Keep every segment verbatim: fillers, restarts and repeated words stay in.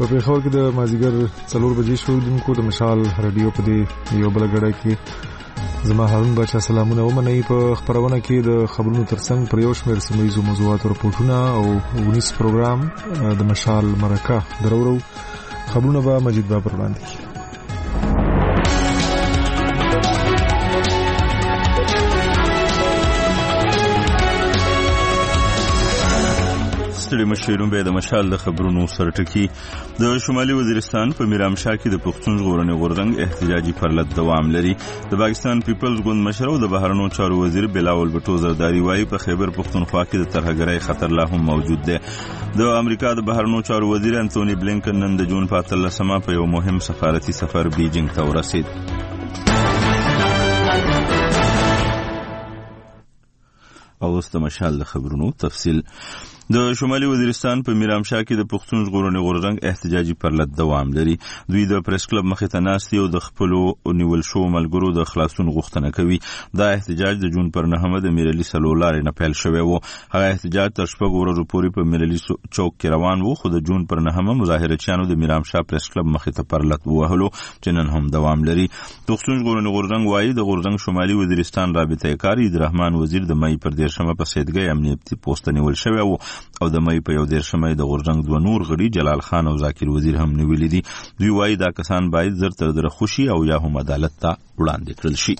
په پیښور کې د مازیګر څلور بجې شو دونکو د مشال رادیو په دې یو بل غړی کې زما هارون بچا سلامونه ومنئ. په خبرونه کې د خبرونو ترڅنګ پر یو شمېر سیمه ییزو موضوعاتو راپورټونه او ونیس پروګرام د مشال مرکه درورو خبرونه به مجید بابر وړاندې کړي. ستړي مشرون به د مشال د خبرونو سرټکی. د شمالي وزیرستان په میرامشاه کې د پښتون ژغورنې غورځنګ احتجاجي پرلط دوام لري. د پاکستان پیپلز ګوند مشر او د بهرنیو چارو وزیر بلاول بټو زرداری وايي په خیبر پښتونخوا کې د ترهګرۍ خطر لا هم موجود دی. د امریکا د بهرنیو چارو وزیر انټونی بلینکن نن د جون په اتلسمه په یو مهم سفارتي سفر بیجینګ ته ورسید. او اوس د مشال د خبرونو تفصیل. د شمالي وزیرستان په میرامشاه کې د پښتون ژغورنې غورځنګ احتجاجي پرلط دوام لري. دوی د پریس کلب مخې ته ناست دي او د خپلو نیول شوو ملګرو د خلاصون غوښتنه کوي. دا احتجاج د جون پر نهمه د میرلي څلور لارې نه پیل شوی و. هغه احتجاج تر شپږو ورځو پورې په میرلي چوک کې روان و، خو د جون پر نهمه مظاهرچیانو د میرامشاه پریس کلب مخې ته پرلط ووهلو چې نن هم دوام لري. پښتون ژغورنې غورځنګ وايي د غورځنګ شمالي وزیرستان رابطه کار عبدالرحمن وزیر د مې پر دیرشمه په سیدګۍ امنیتي پوسټ نیول شوی و او د مې په یو دیرشمه د غورځنګ دوه نور غړي جلال خان او ذاکر وزیر هم نیولې دي. دوی وايي دا کسان باید زر تر در خوشي او یا هم عدالت ته وړاندې کړل شي.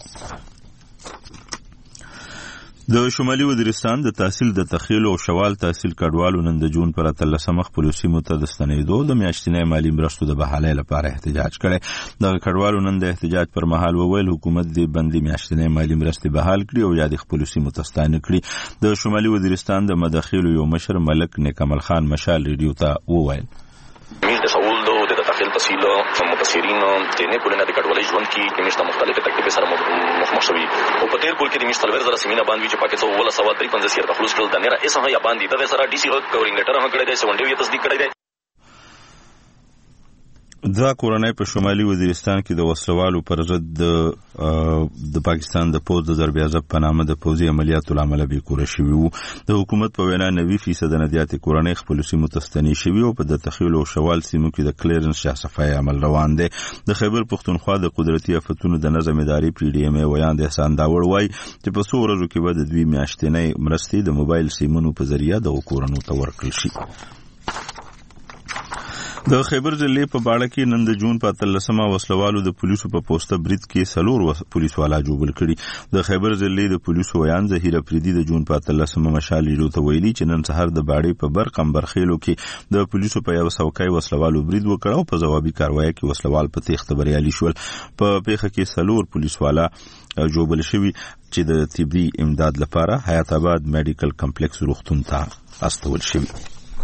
د شمالي وزیرستان د تحصیل د تخیل او شوال تحصیل کډوالو نن د جون پر اتلسمه خپل سیمو ته د ستنېدو د میاشتنۍ مالي مرستو د بحالۍ لپاره احتجاج کړی. د کډوالو نن د احتجاج پر مهال وویل حکومت د بندي میاشتنۍ مالي مرستې بحال کړي او یا د خپل سیمو ته ستانه کړي. د شمالي وزیرستان د مداخلو یو مشر ملک نیکمل خان مشال ریډیو ته وویل میل د سوالدو د تخیل تحصیل مفسرین د نه کولنه د کډوالۍ ژوند کې د مشته مختلفه تکلیف سره مخ شوي او په تیر کول کې د مشته ور زره سیمینه باندې چې پاکستان ولا سوال درې پنځه سیر تخلص کول د نه را اسه یا باندې د سره ډي سي هغ کورینګټر هغ کړی دی سونډي یې تصدیق کړی دی. دا کورنۍ په شمالي وزیرستان کې د وسلوالو پر ضد د د پاکستان د پوز د ضرب عضب په نامه د پوزي عملیاتو لامل به کور شوی وو. د حکومت په وینا نوي فیصد نادیات کورنۍ خپل سیمو تستنی شوی او په د تخیل او شوال سیمو کې د کلیرنس شاه صفای عمل روان دی. د خیبر پښتونخوا د قدرتي آفتونو د نظم اداري پی ډی ام ای ویان د احسان داور وای چې په څو ورځو کې به د دوی میاشتنۍ مرستې د موبایل سیمونو په ذریعہ د کورونو ته ورکړل شي. د خیبر ضلع په باړه کې نن د جون په اتلسمه وسلوالو د پولیسو په پوسټه برید کې سلور پولیس والا جوړ کړي. د خیبر ضلع د پولیسو ویان ظهیر افریدي د جون په اتلسمه مشال ریډیو ته ویلي چې نن سهار د باړې په برقم برخېلو کې د پولیسو په یو څوکۍ وسلوالو برید وکړ او په ځوابي کاروایی کې وسلوال په تېښته بریالي شول. په پیښه کې سلور پولیس والا جوړ شوي چې د طبي امداد لپاره حیات آباد میډیکل کمپلیکس روغتون ته استول شوي.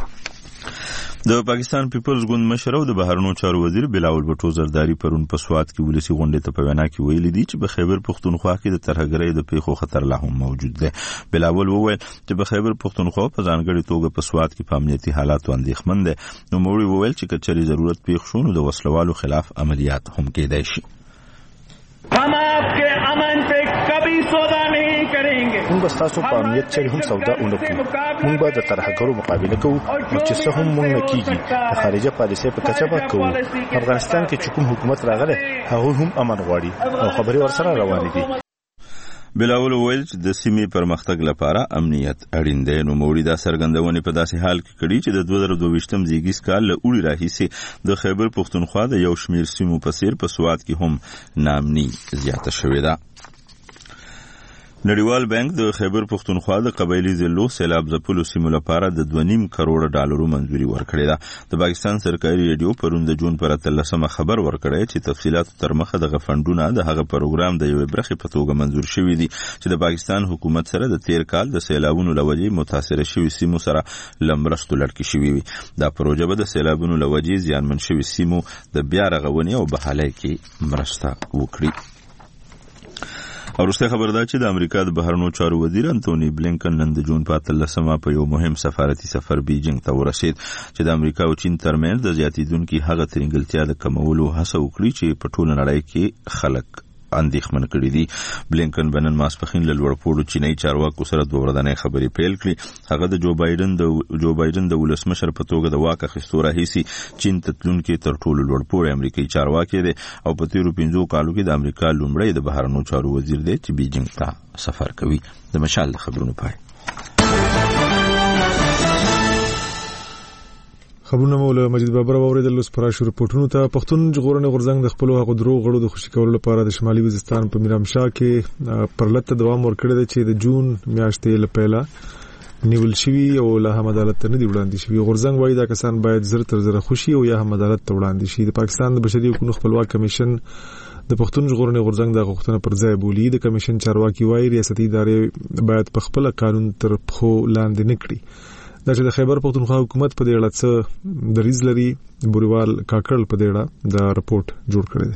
د پاکستان پیپلز ګوند مشر او د بهرنیو چارو وزیر بلاول بټو زرداری پرون په سوات کې ولسی غونډې ته په وینا کې ویلي دي چې په خیبر پښتونخوا کې د ترهګرۍ د پیښو خطر لا هم موجود دی. بلاول وویل چې په خیبر پښتونخوا په ځانګړي توګه په سوات کې په امنیتي حالاتو اندېښمن دی. نو موري وویل چې کچري ضرورت پیښ شو نو د وسلوالو خلاف عملیات هم کېدای شي. हम आपके अमन पे कभी सौदा नहीं करेंगे. موږ ستاسو په امنیت چره هم سودا ونکړو. موږ به د ترهګرو مقابله کوو او چې څه هم موږ نه کیږي د خارجه پالیسۍ په کچه به کوو. افغانستان کې چې کوم حکومت راغلی هغه هم امن غواړي او خبرې ورسره روانې دي. بلاول وویل چې د سیمې پرمختګ لپاره امنیت اړین دی. نو موري دا څرګندونې په داسې حال کې کړي چې د دوه زره دوه ویشتم زیږیز کال له اوړي راهیسې د خیبر پښتونخوا د یو شمېر سیمو په څیر په سوات کې هم ناامني زیاته شوې ده. نړیوال بانک د خیبر پښتونخوا د قبایلی ضلعو سیلاب ځپلو سیمو لپاره د دوه نیم کروڑ ډالرو منځوري ورکړې ده. د پاکستان سرکاري ریډیو پرون د جون پر اتلسمه خبر ورکړی چې تفصیلات تر مخه د غفندونه د هغه پروګرام د یوې برخې په توګه منځور شوي دي چې د پاکستان حکومت سره د تیر کال د سیلابونو لوجې متاثره شوي سیمو سره لمرستو لړکې شوي وي. دا پروژه به د سیلابونو لوجې زیانمن شوي سیمو د بیا رغونې او بحالۍ کې مرسته وکړي. وروسته خبر ده چې د امریکا د بهرنیو چارو وزیر انټونی بلینکن نن د جون په اتلسمه په یو مهم سفارتي سفر بیجینګ ته ورسید چې د امریکا او چین ترمنځ د زیاتیدونکو هغه ترنګلتیا د کمولو هڅه وکړي چې په ټوله نړۍ کې خلک اندېښمن کړي دي. بلینکن بنن ماسپخین له لوړپوړو چینایي چارواکو سره دوه ورځې خبرې پیل کړې. هغه د جو بایدن د جو بایدن د ولسمشر په توګه د واک اخیستو راهیسي چین ته تلونکي تر ټولو لوړپوړی امریکایي چارواکي دی او په تیرو پنځو کالو کې د امریکا لومړی د بهرنیو چارو وزیر دی چې بیجینګ ته سفر کوي. د مشال د خبرونو پای خبرونه مولا مجید بابر اوریدل اوس پراشو رپورټونو ته. پښتون ژغورنې غورځنګ د خپل هغو درو غړو د خوشی کولو لپاره د شمالي وزیرستان په میرامشاه کې پرلط دوام ورکړی دی چې د جون میاشتې لپاره نیول شوی او له هم عدالت ته نه دی وړاندې شوی. غورځنګ وایي دا کسان باید زر تر زر خوشي او یا هم عدالت ته وړاندې شي. د پاکستان د بشري حقوقو خپلواک کمیشن د پښتون ژغورنې غورځنګ د غوښتنې پر ځای بولی. د کمیشن چارواکي وایي ریاستي ادارې باید په خپل قانون تر پخو لاندې نکړي. دا چې د خیبر پښتونخوا حکومت په دې اړه څه دریځ لري بوریوال کاکړ په دې اړه دا رپورت جوړ کړی دی.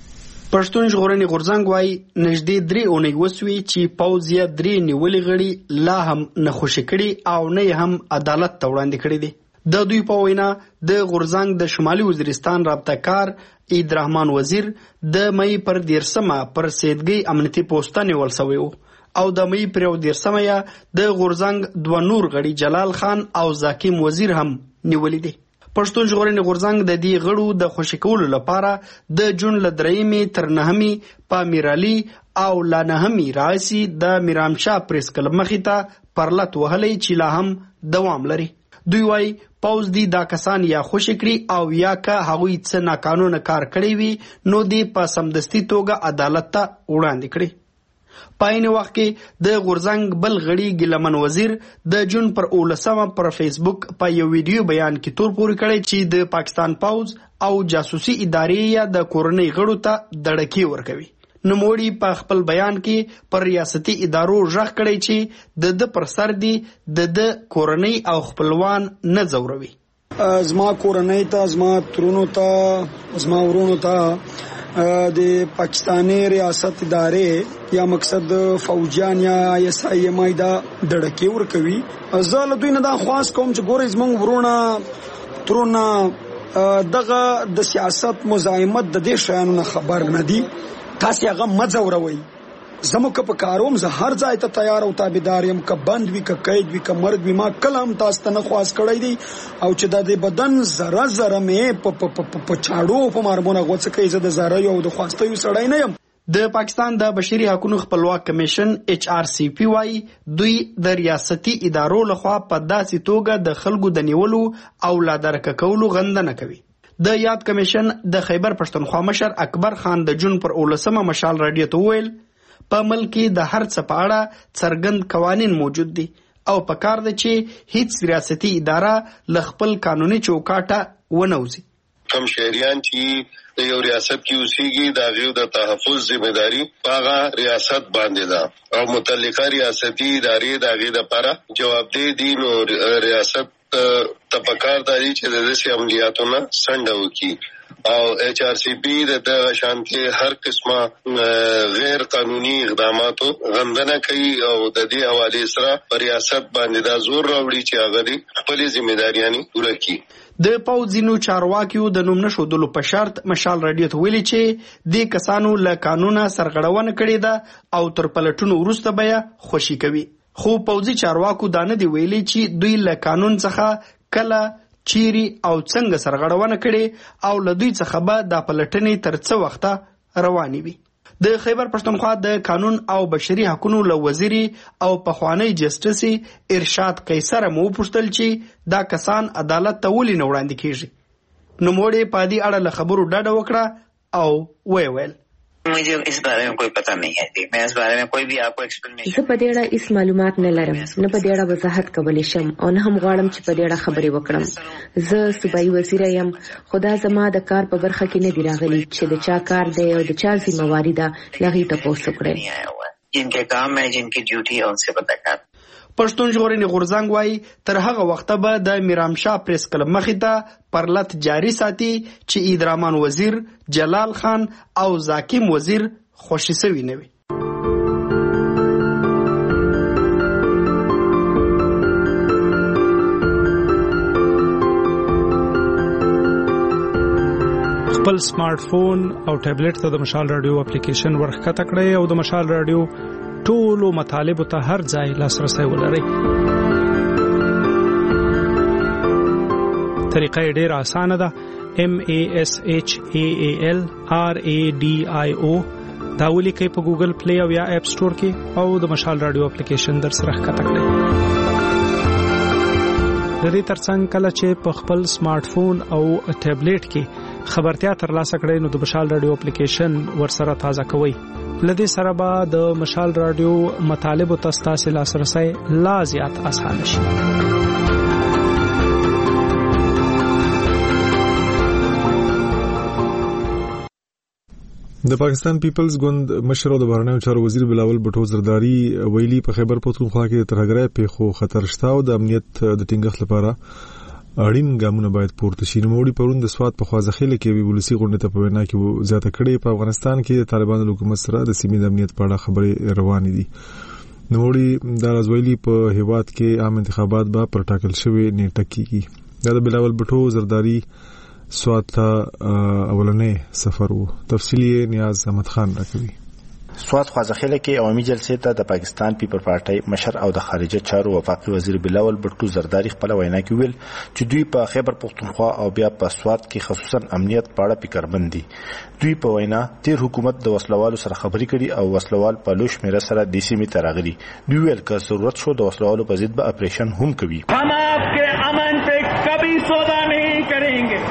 پښتون ژغورنې غورځنګ وايي نږدې درې اونۍ وسوي چې پوځ یې درې نیولې غړي لا هم نه خوشي کړي او نه هم عدالت ته وړاندې کړي دي. د دوی په وینا د غورځنګ د شمالي وزیرستان رابطه کار عید رحمان وزیر د مې پر دیرسمه پر سیدګي امنیتي پوسټ نیول شوی و او د مې پر یو دیرسمه یا د غورځنګ دوه نور غړي جلال خان او زاکیم وزیر هم نیولې دي. پښتون ژغورنې غورځنګ د دې غړو د خوشی کولو لپاره د جون ل درېمې تر نهمې په میرالي او لا نهمې راسي د میرامشاه پریس کلب مخې ته پرلط وهلې چې لا هم دوام لري. دوی وايي پوز دی دا کسان یا خوشی کړي او یا که هغوی څه ناقانونه کار کړی وي نو دی په سمدستي توګه عدالت ته وړاندې کړي. پاین وخت کې د غورځنګ بل غړي ګلمن وزیر د جون پر اولسمه پر فیسبوک په یو ویډیو بیان کې تور پوري کړی چې د پاکستان پوز او جاسوسي ادارې یا د کورنۍ غړو ته دړکی ورکوي. نوموړي په خپل بیان کې پر ریاستي ادارو ژغ کړی چې د د پر سر دی د د کورنۍ او خپلوان نه زوروي. زما کورنۍ ته زما ترونو ته زما ورونو ته د پاکستاني ریاست ادارې یا مقصد فوجان یا آی اس آی ایم آی دا دړکی ورکوي. زه له دوی نه دا خواست کوم چې ګورې زمونږ ورونه ترونه دغه د سیاست مزاحمت د دې شیانو نه خبر نه دي. تاسو هغه مځوروي. زموږ په کاروم زه هر ځای ته تیار او تابعدار یم که بند وي که قید وي که مرګ وي. ما کلام تاسو ته نه خواست کړی دی او چې د بدن زره زره مې په په چاړو په مارمونه غوڅ کوي. زه د زره یو د خواستیو سړی نه یم. د پاکستان د بشري حقوقو خپلواک کمیشن ایچ آر سی پی وايي دوی د ریاستي ادارو لخوا په داسې توګه د خلکو د نیولو او لا درک کولو غندنه کوي. د یاد کمیشن د خیبر پښتونخوا مشر اکبر خان د جون پر اولسمه مشال رادیو ته ویل په ملک د هر څه په اړه څرګند قوانین موجود دي او په کار ده چې هیڅ ریاستي اداره ل خپل قانوني چوکاټه ونوزي. کم شهریان چې د یو ریاست کې اوسېږي د هغوی د تحفظ ذمہداري هغه ریاست باندې ده او متعلقه ریاستي ادارې د هغوی لپاره جوابدeh دي. نو ریاست ته پکار دی چې د داسې عملیاتو نه څنډه وکړي او ایچ آر سی پی د شانتي هر قسمه غیر قانوني اقداماتو غندنه کوي او د دې حواله سره ریاست باندې دا زور راوړي چې هغه خپل ذمہداریانه پوره کړي. د پوځینو چارواکیو د نوم نشودلو په شرط مشال رادیو ته ویلي چې د کسانو له قانونا سرغړونه کړې ده او تر پلټونو وروسته بیا خوشي کوي. خو پوځي چارواکو دا نه دی ویلي چې دوی له قانون څخه کله چيري او څنګه سرغړونه کړي او له دوی څخه به د پلټنې تر څو وخته رواني وي. د خیبر پښتونخوا د قانون او بشري حقوقو له وزیر او پخوانی جسټس ارشاد قیصر مو پوښتل چې دا کسان عدالت ته ولې نه وړاندې کیږي. نو موږ په دې اړه له خبرو ډډه وکړه او وی ویل मुझे इस बारे में कोई पता नहीं है. मैं इस बारे में कोई भी आपको एक्सप्लेनेशन زه په دې اړه هیڅ معلومات نه لرم، نه په دې اړه وضاحت کولی شم او نه هم غواړم چې په دې اړه خبرې وکړم. زه صوبایي وزیر یم، خدا زما د کار په برخه کې نه دی راغلی چې د چا کار دی او د چا ذمہواری ده لغې ته پوښتنه کړې. जिनके काम है जिनकी ड्यूटी है उनसे पता कर. پښتون ژغورنې غورځنګ وايي تر هغه وخته به د میرامشاه پریس کلب مخې ته پرلط جاری ساتي چې عید رحمان وزیر، جلال خان او زاکیم وزیر خوشي سوي نه وي. خپل سمارټ فون او ټابلیټ ته د مشال رادیو اپلیکیشن ورخکته کړئ او د مشال رادیو ټولو مطالبه ته هر ځای لاسرسي ولرئ. طریقه ډیره اسانه ده. M A S H A A L R A D I O دا ولیکئ په ګوګل پلی او یا اپ سٹور کې او د مشال رادیو اپلیکیشن در سره ښکته کړئ. د دې ترڅنګ کله چې په خپل سمارټ فون او ټابلیټ کې خبرتیا ترلاسه کړئ نو د مشال رادیو اپلیکیشن ورسره تازه کوئ. لدې سره به د مشال رادیو مطالب او تاسو لاسرسي لا زیات آسان شي. د پاکستان پیپلز ګوند مشر او د بهرنیو چارو وزیر بلاول بټو زرداری ویلي په خیبر پختونخوا کې ترهګرۍ پیښو خطر شته او د امنیت د ټینګښت لپاره اړین ګامونه باید پورته شي. نوموړي پرون د سواد په خوازخېله کې وی ولسی غونډه ته په وینا کې زیاته کړې په افغانستان کې د طالبانو حکومت سره د سیمې د امنیت په اړه خبرې روانې دي. نوموړي دا راځویلي په هیواد کې عام انتخابات به پر ټاکل شوی نیټه کېږي. دا د بلاول بټو زرداری سواد ته اولنې سفر وو. تفصیلی نیاز احمد خان راکوي. سواد خوازخېله کې عوامي جلسې ته د پاکستان پیپل پارټي مشر او د خارجه چارو وفاقي وزیر بلاول بټو زرداری خپل وینا کې ویل چې دوی په خیبر پختونخوا او بیا په سواد کې خصوصا امنیت په اړه فکرمند دي. دوی په وینا تیر حکومت د وسلوالو سره خبرې کړي او وسلوال په لوش میره سره د سیمې ته راغلي. دوی ویل که ضرورت شو د وسلوالو په ضد به اپریشن هم کوي. हम आपके अमन पे कभी सौदा नहीं करेंगे.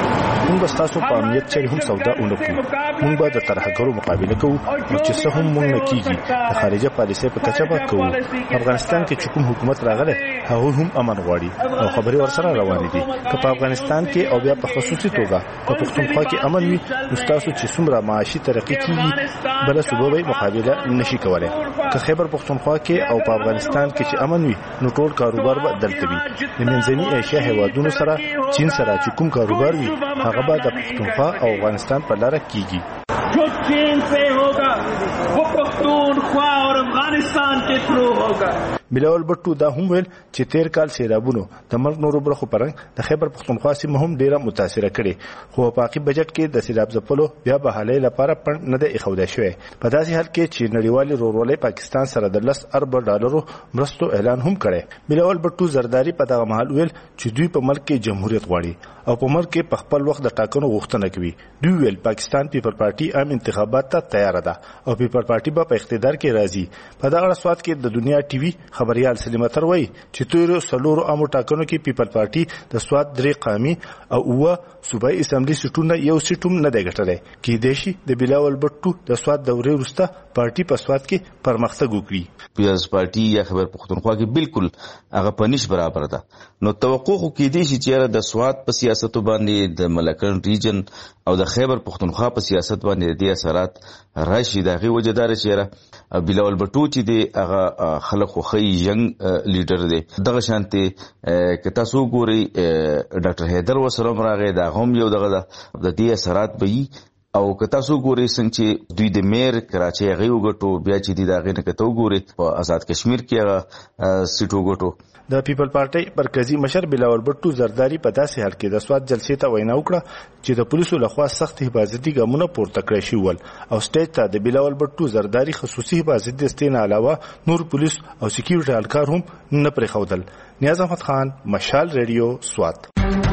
موږ تاسو په امنیت چاري هم سودا ونکړو. موږ به د ترهګرو مقابله کوو او چې څه هم موږ نه کیږي د خارجه پالیسۍ په کچه به کوو. افغانستان کې چې کوم حکومت راغله هغه هم امن غواړي او خبرې ورسره روانې دي. که په افغانستان کې او بیا په خصوصي توګه په پښتونخوا کې امن وي نو تاسو چې څومره معاشي ترقی کیږي بل صوبه به مقابله نشي کولای. که خیبر پښتونخوا کې او په افغانستان کې چې امن وي نو ټول کاروبار به دلته وي. د منځني ایشیا هیوادونو سره چین سره چې کوم کاروبار وي هغه به د پښتونخوا او افغانستان په لار کېږي. जो चीन से होगा वो पख्तूनख्वा और अफगानिस्तान के थ्रू होगा. بلاول بټو دا هم ویل چې تیر کال سیلابونو د ملک نورو برخو پرنګ د خیبر پختونخوا سیمه هم ډیره متاثره کړي خو په پاکي بجټ کې د سیلاب ځپلو بیا بحالۍ لپاره پند نه دی اخوده شوی. په داسې حال کې چې نړیوالې رورولۍ پاکستان سره د لس ارب ډالرو مرستو اعلان هم کړي. بلاول بټو زرداری په دغه محل ویل چې دوی په ملک کې جمهوریت غواړي او په ملک کې په خپل وخت د ټاکنو غوښتنه کوي. دوی ویل پاکستان پیپل پارټي عام انتخابات ته تیار ده او پیپل پارټي به په اقتدار کې راځي. په دغه سواد کې د دنیا ټي وي خبريال سلیمه وای چې تیر سلور امو ټاکنو کې پیپل پارټي د سواد درې قامي او و صوبایي اسمبلی سټونه یو سټوم نه دی ګټلای. کې دیشي د بلاول بټو د سواد دورې وروسته پارټي په سواد کې پرمختګ وکړي. پیپلز پارټي یا خیبر پختونخوا کې بالکل هغه پنځ برابر ده. نو توقع خو کې دي چې د سواد په سیاست باندې د ملکن ریجن او د خیبر پختونخوا په سیاست باندې د اثرات راشي. دغه وجدار چې بلاول بټو چې دی هغه خلک خو خي ینګ لیډر دی. دغه شانتي که تاسو ګوري ډاکټر حیدر وسره راغی دا هم یو دغه د دې اثرات به او که تاسو ګوري څنګه چې دوی د میر کراچي غي وګټو بیا چې دی دغه نه کته وګوري په آزاد کشمیر کې هغه سیټ وګټو. د پیپل پارټي مرکزی مشر بلاول بټو زرداری په داسې حال کې د سواد جلسې ته وینا وکړه چې د پولیسو لخوا سخت حفاظتي ګامونه پورته کړی شي ول او سټیج ته د بلاول بټو زرداری خصوصي حفاظتي دستې نه علاوه نور پولیس او سکیورټي اهلکار هم نه پرې خودل. نیاز احمد خان، مشال ریډیو، سواد.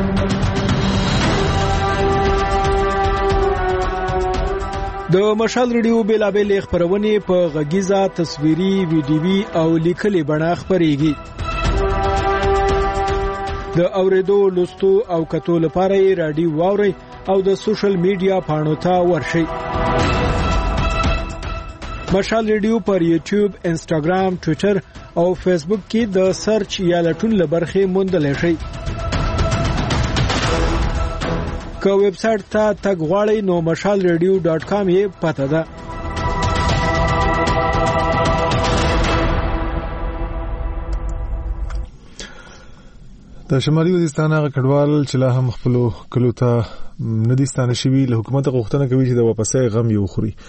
د مشال ریډیو بیلابل خبرونه په غږیزه تصویري ویډیوي او لیکلي بڼه خبريږي. د اوریدو لوستو او کتو لپاره رادیو واوري او د سوشل میډیا پاڼو ته ورشي. مشال ریډیو پر یوټیوب، انسټاګرام، ټوئیټر او فیسبوک کې د سرچ یا لټون لبرخه موندل شي. که ویب سټ ته تګ غواړئ نو مشال ریډیو ډاٹ کام یې پته ده. د شمالي وزیرستان هغه کډوال چې لا هم خپل کلو ته ندي ستانه شوي له حکومت غوښتنه کوي چې د واپسې غم یو خوري.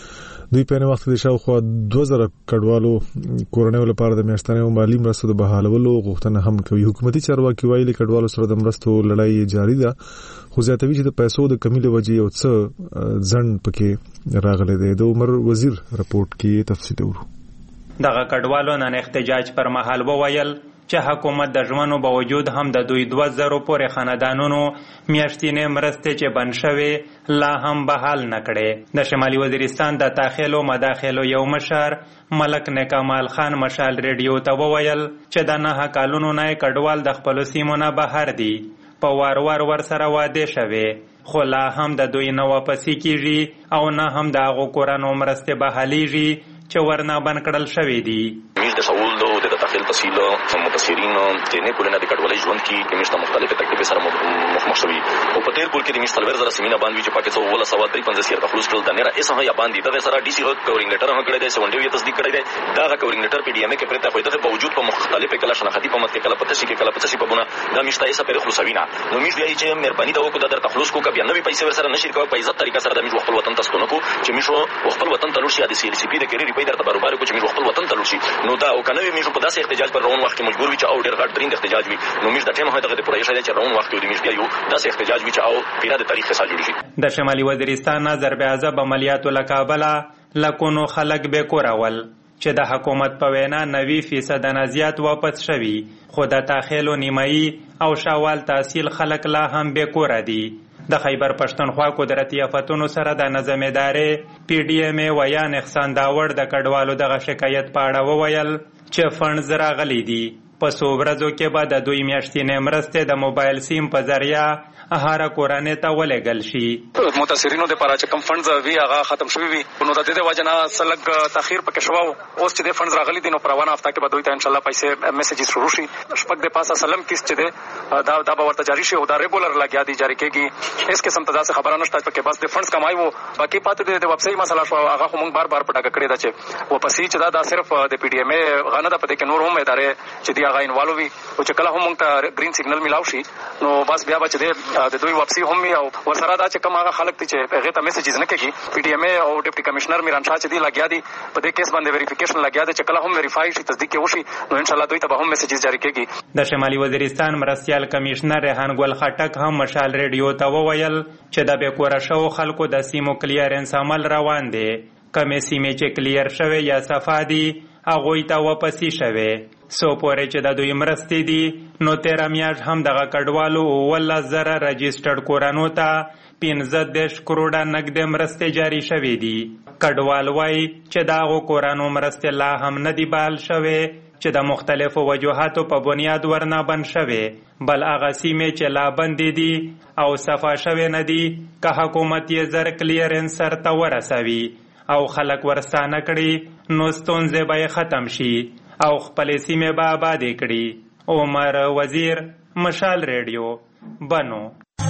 دوی په نوښت د شاوخوا دوه زره کډوالو کورنۍ لپاره د میاشتنۍ مالی مرستو د بحالولو غوښتنه هم کوي. حکومتي چارواکي وایي کډوالو سره د مرستو لړۍ جاري ده، خو زیاتوي چې د پیسو د کمی له وجې یو څه ځنډ پکې راغلی دی. د عمر وزیر رپورټ کې تفصیل ورو. دغه کډوالو نن احتجاج پر مهال وویل چې حکومت د ژمنو باوجود هم د دوی دوه زرو پورې خاندانونو میاشتنۍ مرستې چې بند شوې لا هم بحال نه کړې. د شمالي وزیرستان د داخلو مداخلو یو مشر ملک نکمال خان مشال ریډیو ته وویل چې د نهه کلونو نه کډوال د خپلو سیمو نه بهر دي، په وار وار ور سره واده شوې، خو لا هم د دوی نه واپسې کیږي او نه هم د هغو کورنو مرستې بحالیږي چې ورنه بند کړل شوې دي. د سعودو د داخل تحصیل متاثرینو د نه کولنه د کډوالۍ ژوند کې د مشته مختلفه تکلیفې سره مخامخ شوي او په تیر کول کې د مشته ولر زره سیمینه باندې چې پاکستان ولا سوا درې پنځه سیر تخلص کول د نه اسه یا باندې د سره ډي سي کورینګ لیټر هم کړی دی، سونډیو یې تصدیق کړی دی. دا کورینګ لیټر پی ډی ام کې پرته خو دغه باوجود په مختلفه کله شناختی په مت کې کله پته شي کې کله پته شي په بونه د مشته ایسه پر خلاصوینا نو میش دی چې مهرباني دا وکړه د تخلص کو کبي نوې پیسې ور سره نشي کوي په عزت طریقه سره د میش خپل وطن تاسو کو چې میشو خپل وطن ته لور شي د سی ال سی پی د کری ریپای درته برابر کو چې میش خپل وطن ته لور شي نو دا او کنه میشو په داسې احتجاج پر روان وخت کې مجبور وي چې او ډېر غټ درین احتجاج وي نو میش د ټیم هغه د پروژې شاید چې روان وخت کې د میش یو داسې احتجاج وي چې او پیرا د تاریخ حساب جوړ شي. د شمالي وزیرستان ضرب عذاب عملیاتو لکابلا لکونو خلک به کورول چې د حکومت په وینا نوي فیصد نه زیات واپس شوي، خو د تاخیل و نیمایي او شاوال تحصیل خلک لا هم به کور دي. د خیبر پښتونخوا قدرتي آفتونو سره د نظم ادارې پی ډی ام ویان احسان داوړ د کډوالو دغه شکایت په اړه وویل چې فنډز راغلي دي، په څو ورځو کې به د دوی میاشتنۍ مرستې د موبایل سیم په ذریعه هر کورانه ته ولېږل شي. متاثرینو د لپاره چې کم فنډز وی هغه ختم شوی وي نو د دې وجه نه سلګ تاخير پکې شوو. اوس چې د فنډز راغلي دي نو پروانه هفته کې به دوی ته ان شاء الله پیسې میسیجز شروع شي. شپږ د پاسه سلام کیس چې ده دا دا به ورته جاری شي او دا ریګولر لګیا دي جاری کېږي. اس قسم ته ځکه خبره نشته چې بس د فنډز کمای وو باقي پاتې د ویب سټ مسله شو هغه خو موږ بار بار پټه کړی دا چې و پسې چې دا, دا صرف د پی ډی ام غنه د پدې کې نور هم ادارې چې دی هغه انوالو وي او چې کله هم موږ ته گرین سیګنل ملاو شي نو بس بیا به چې د دوی واپسی هم او ورسره دا چې کوم هغه خلک چې هغه ته میسیجز نه کوي پی ډی ام او ډیپټي کمشنر میران شاه چې دی لګیا دي په دې کیس باندې ویریفیکیشن لګیا دي چې کله هم ویریفای شي تصدیق وشي نو ان شاء الله دوی ته به هم میسیجز جاری کیږي. د شمالي وزیرستان مرستيال کمشنر ریحان ګل خټک هم مشال ریډیو ته وویل چې د بیکوره شو خلکو د سیمو کلیرنس عمل روان دي، کمې سیمې چې کلیر شوه یا صفادي هغه ته واپسی شوه. سو پورې چې د دوی مرستې دي نو تیرا میاش هم دغه کډوالو ولا زره رجسترډ کورانو ته پنځه دېرش کروڑه نقد مرستې جاری شوې دي. کډوال وای چې دغه کورانو مرستې لا هم نه دی بال شوه چې د مختلفو وجوهاتو په بنیاد ورنه بند شوه، بل هغه سیمې چې لا بندې دي او صفا شوه نه دي که حکومت یې زر کلیرنس سره ورسوي او خلک ورستانه کړي نو ستونزې به ختم شي او خپل سیمه به آباد کړي. عمر وزیر مشال ریډیو بنو.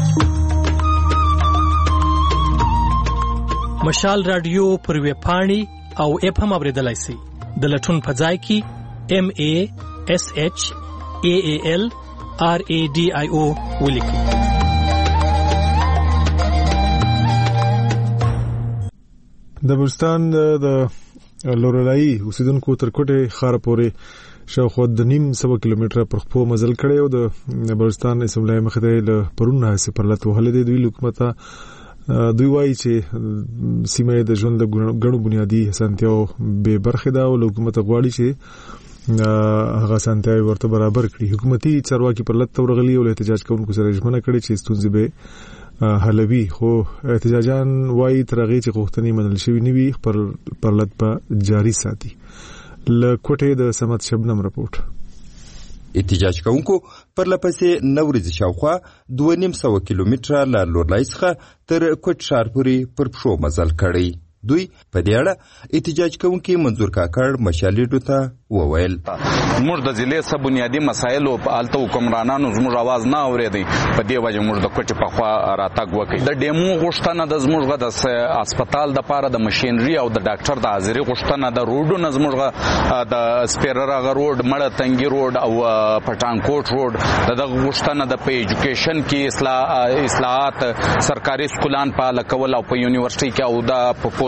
مشال رادیو پر ویب پاڼې او اپ هم اوریدلای شئ. د لټون په ځای کې ام ا اس اچ ا ا ال ار ا ډي آی او ولیکئ. د بلوچستان د لورلای اوسیدونکو تر کوټه خار پورې شاوخوا د نیم سو کیلومتره پر خپو مزل کړي او د بلوچستان اسمبلی مخته له پرونه سي پرلط وهله د دوی حکومت دوی وایي چې سیمه د ژوند د غړو بنیادی حسنتیو به برخه ده او حکومت غواړي چې هغه سنتیو ورته برابر کړي. حکومتي چارواکي پرلط ورغلي او احتجاج کوونکو سره ژمنه کړي چې ستونزې به حلوي، خو احتجاجان وایي ترغه چې غوښتنې منل شوی نه وي پر پرلط په جاری ساتي. ل کوټه د سمت شبنم رپورت. احتجاج کوونکو پر لپسې نورز شاوخوا دوه نیم سو کیلومتره له لورلای څخه تر کوټ ښار پورې پر پښو مزل کړی. دوی په دې اړه احتجاج کوونکي منظور کاکړ مشالېډو ته وویل موږ د ضلع سب بنیادی مسایلو په الته حکمرانانو زموږ आवाज نه اورېدی، په دې وجه موږ د کوټې په خوا راتګ وکړ. د ډیمو غوښتنه د زموږ د هسپتال د پاره د ماشينري او د ډاکټر د حاضری غوښتنه د روډونو زموږ د سپیررغه روډ مړه تنګي روډ او پټانکوټ روډ دغه غوښتنه د په ایجوکیشن کې اصلاح اصلاحات سرکاري سکولان په لکول او په یونیورسيټي کې او د په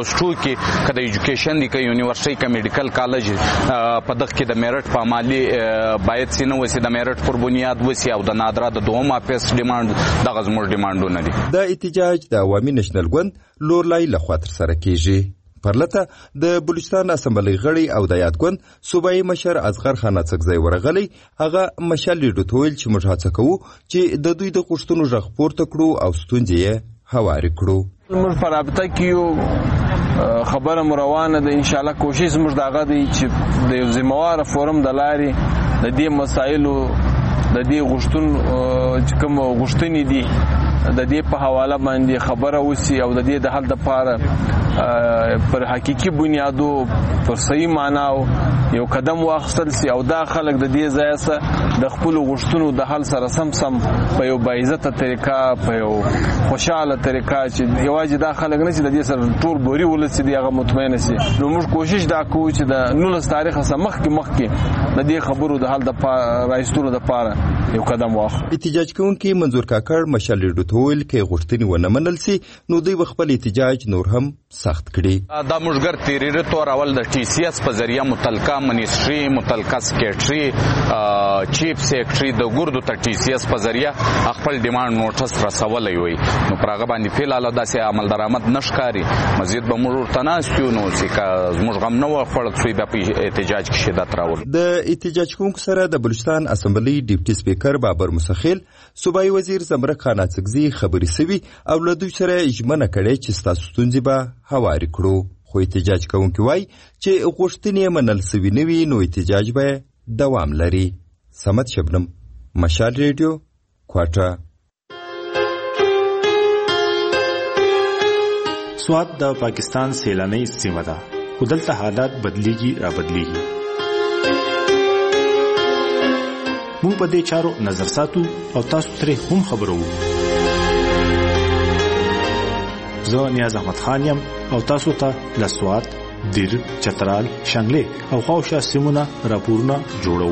یونیورسيټو کې کله ایجوکیشن دی کې یونیورسيټي کې میډیکل کالج په دغه کې د میرټ په مالی باید سینه وسی د میرټ پر بنیاد وسی او د نادره د دوه اپیس ډیماند دغه زموږ ډیماندونه دي. د احتجاج د عوامي نېشنل ګوند لورلای لخوا تر سره کیږي. پرلته د بلوچستان اسمبلی غړي او د یادګوند صوبایي مشر اصغر خان اڅکزی ورغلی هغه مشال لیډوتویل چې موږ هڅه کوو چې د دوی د غوښتنو غږ پورته کړو او ستونزې یې هواري کړو. موږ په رابطه کې خبره مروانه ده، ان شاء الله کوشش موږ دغه دی چې د یو ذمہوار فورم د لاري د دې مسایلو د دې غوښتنو چې کوم غوښتنې دي د دې په حواله باندې خبره وسی او د دې د حل لپاره پر حقيقي بنیادو پر صحیح معناو یو قدم واخیستل سي او دا خلک د دې ځای سره د خپل غوښتنو د حل سره سم سم په یو باعزته طریقه په یو خوشاله طریقه چې یوازې دا خلک نه چې د دې سره ټول بوري ولسی دی هغه مطمئن سي. نو موږ کوشش دا کوو چې د نولس تاریخ سره مخکې مخکې د دې خبرو د حل د راایستلو لپاره یو قدم واخلو. احتجاج کوونکي منظور کاکړ مشال لیډوتویل کې غوښتنې ونه منل سي نو دوی خپل احتجاج نور هم سخت کړي. دا موږ تیری تور اول د ټي سي اس په ذریعہ متعلقه منیسټري متعلقه سیکریټري چیف سیکریټري د ګوردو ته ټي سي اس په ذریعہ خپل ډیماند نوټس رسولای وي. نو پرغه باندې فعل الله داسې عمل درآمد نشکاري مزید به موږ تناسیو نو چې موږ غم نو خپل څه د احتجاج کې شدت راول. د احتجاج کوونکو سره د بلوچستان اسمبلی ډیپټي سپیکر بابر مسخیل صوبایي وزیر زمرک خان اڅکزی خبري سوي او له دوی سره اجمنه کړي چې ستاسو ستونزې به هواري کړو. خو احتجاج کوونکي وایي چې غوښتنې منل سوي نه وي نو احتجاج به دوام لري. سمت شبنم مشال ریډیو کوټه. سوات د پاکستان سیلاني سیمه ده خو دلته حالات بدلیږي را بدلیږي. موږ په دې چارو نظر ساتو او تاسو ترې هم خبرو. زه نیاز احمد خان یم او تاسو ته له سوات، دیر، چترال، شنګلې او خاوشا سیمونه راپورونه جوړوم.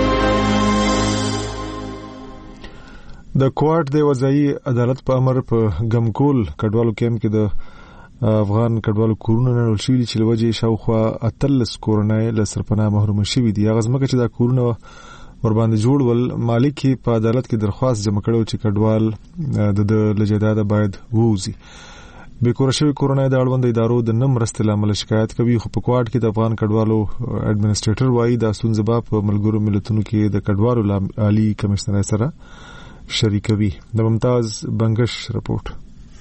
د کوارټ د وضعي عدالت په امر په ګمکول کډوالو کیمپ کې د افغان کډوالو کورونه نړول شوي چې لوجې شاوخوا اتلس کورنۍ له سرپناه محروم شوي دي. هغه ځمکه چې دا کورونه ورباندې جوړ ول مالک په عدالت کې درخواست جمع کړو چې کډوال د لجداد باید ووزي. به کور شوی کورنۍ د اړوند ادارو د نم رستل عمل شکایت کوي. خو په کوارټ کې د افغان کډوالو اډمنسټریټر وایي دا ستونزه په ملګرو ملتونو کې د کډوالو عالی کمشنر سره شریکوي. د ممتاز بنگش رپورت.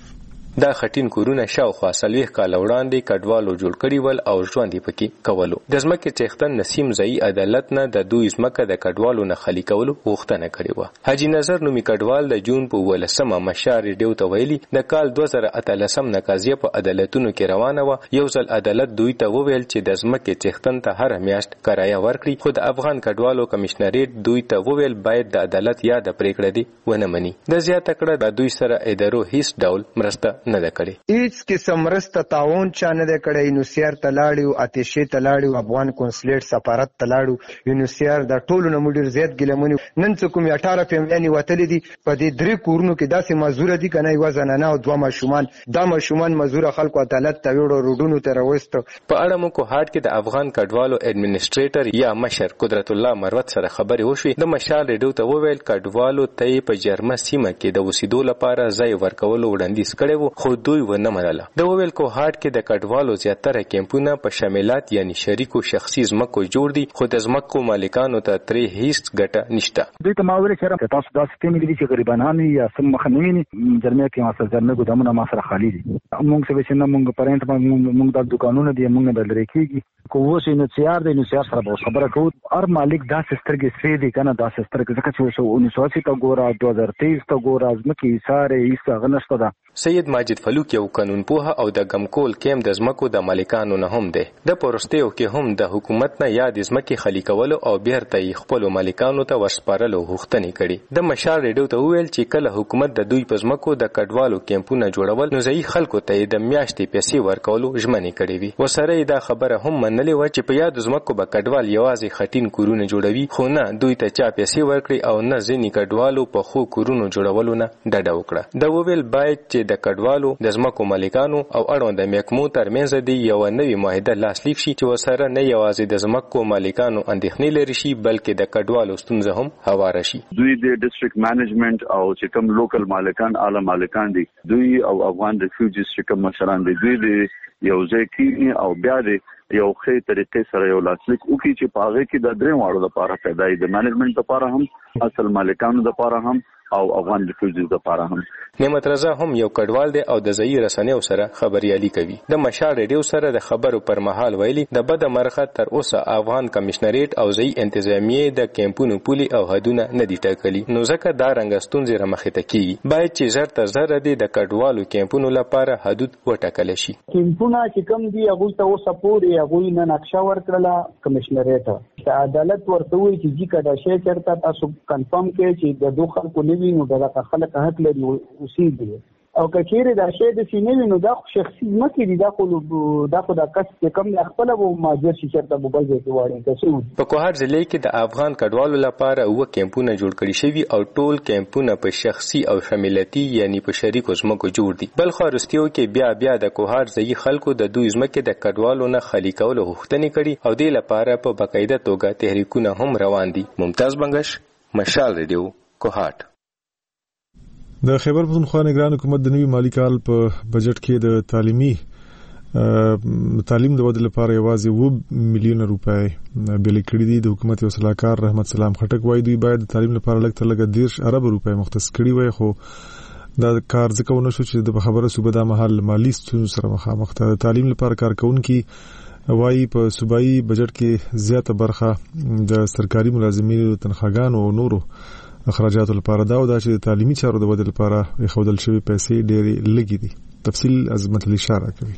دا خټین کورونه شاوخوا څلوېښت کاله وړاندې کډوالو جوړ کړي ول او ژوند یې پکې کولو. د ځمکې څښتن نسیم ځایي عدالت نه د دوی ځمکه د کډوالو نه خالي کولو غوښتنه کړې وه. حاجي نظر نومي کډوال د جون په اوولسمه مشال ریډیو ته ویلي د کال دوه زره اتلسم نه قضیه په عدالتونو کې روانه وه. یو ځل عدالت دوی ته وویل چې د ځمکې څښتن ته هره میاشت کرایه ورکړي، خو د افغان کډوالو کمشنریټ دوی ته وویل باید د عدالت یاده پریکړه دي ونه مني. د زیاته کړه د دوی سره ادارو هیڅ ډول مرسته نه ده کړې. هیڅ قسم مرسته تعاون چا نه ده کړی. یونیسیار ته لاړو، اتشې ته لاړو، افغان کنسولیټ سفارت ته لاړو. یونیسیار د ټولو نه مډیر زیات ګلمونی نن څه کوم اټاره فیملی وتلې دي په دې درې کورونو کې داسې مزور دي کنه یو زنانه او دوه ماشومان. دا ماشومان مزور خلکو عدالت ته وړو روډونو ته راوست. په اړه مو کو هات کې د افغان کډوالو اډمنسټریټر یا مشر قدرت الله مروت سره خبرې وشوې. د مشال ریډیو ته وویل کډوالو ته په جرمه سیمه کې د وسیدو لپاره ځای ورکولو وړاندیز کړی وو، خو دوی ونه منله. د وویل کو هات کې د کډوالو زیاتره کیمپونه په شاملات یعنی شریکو شخصي ځمکو جوړ دي، خو د ځمکو مالکانو ته ترې هیڅ ګټه نشته. دوی ته ما ویل چې تاسو دا سیستم دي چې غریبانان یا سم مخنوي جرمه کې ما سره جرمه ګدامونه ما سره خالی دي. موږ څه چې نه موږ پرېنټ موږ د دکانونو دي موږ د لری کېږي کو وسه نو سیار د نو سیار سره خبره کوو. هر مالک دا سسترګې سری دي کنه دا سسترګې ځکه چې انیس سو اسی ته ګوره دوه هزار تیئیس ته ګوره ځمکې ساره ایسه غنښت ده. سید ماجد فلوک یو قانون پوها او د ګمکول کیم د ځمکو د مالکانو نه هم دی. د پرستیو کې هم د حکومت نه یا د ځمکې خالی کولو او بیرته یې خپل مالکانو ته ورسپارلو غوښتنې کړي. د مشال ریډیو ته وویل چې کله حکومت د دوی په ځمکو د کډوالو کیمپونه جوړول نو ځایي خلکو ته د میاشتې پیسې ورکولو ژمنې کړې وي. ورسره یې دا خبره هم منلې وه چې په یادو ځمکو به کډوال یوازې خټین کورونه جوړوي، خو نه دوی ته چا پیسې ورکړي او نه ځینې کډوالو په ښو کورونو جوړولو نه ډډه وکړه. د وویل باید چې د کډوالو کډوالو د ځمکو مالکانو او اړونده محکمو ترمنځ د یو نوې معاهده لاسلیک شي چې ورسره نه یوازې د ځمکو مالکانو اندېښنې لري شي بلکې د کډوالو ستونزه هم هواره شي. دوی د ډیسټریکټ مینجمنت او چې کوم لوکل مالکان اعلی مالکان دي دوی او افغان ریفیوجیز چې کوم مشران دي دوی د یو ځای کې او بیا د یو ښه طریقې سره یو لاسلیک وکړي چې په هغه کې د درې واړو لپاره پیدا د مینجمنت لپاره هم اصل مالکانو لپاره هم او افغان ریفیوجیز لپاره هم. نعمت رضا هم یو کډوال دی او د ځایي رسنیو سره خبريالي کوي. د مشال ریډیو سره د خبرو پر مهال ویلي د بد مرغه تر اوسه افغان کمشنریټ او ځایي انتظامیه د کیمپونو پولي او حدونه نه دي ټاکلي نو ځکه دا رنګستون زیره مخې ته کیږي باید چې زر تر زر دی د کډوالو کیمپونو لپاره حدود وټاکل شي. کیمپونه چې کوم دي هغه ته اوسه پوري هغه نه نقشه ورکړه کمشنریټ ته عدالت ورته وی چې جی کډا شي چرته تاسو کنفرم کړئ چې د دوه خلکو نوی نو دا خلک حق لري اوسېږي او کچېره دا شی د سینې نو دا شخصي مکه دي دا خو دا خو د کس کم خپل وو ماجر شي چرته په بل ځای کې واړي تاسو په کوهار ضلع کې د افغان کډوالو لپاره و کیمپونه جوړ کړي شوی او ټول کیمپونه په شخصي او شاملتي یعنی په شریکو ځمکو جوړ دي. بل خو رستیو کې بیا بیا د کوهار ځای خلکو د دوی ځمکې د کډوالو نه خالی کولو غوښتنې کړي او د لپاره په باقاعده توګه تحریکونه هم روان دي. ممتاز بنگش، مشال ریډیو، کوهات. د خیبر پښتونخوا نگران حکومت د نوي مالی کال په بجټ کې د تعلیمي تعلیم د ودې لپاره یوازې و میلیون روپۍ بل کړي دي. د حکومت یو صلاحکار رحمت سلام خټک وایي دوی باید د تعلیم لپاره لږ تر لږه دیرش ارب روپۍ مختص کړي وای خو دا کار ځکه ونه شو چې د خبره صوبه د محل مالی ستونزو سره مخامخ ده. تعلیم لپاره کارکونکي وایي په صوبایي بجټ کې زیاته برخه د سرکاري ملازمینو تنخواګانو او نورو اخراجات لپاره دا او دا چې تعلیمي چارو د ودې لپاره خودل شوی پیسې ډېرې لګې دي. تفصیل عظمت علي اشاره کوي.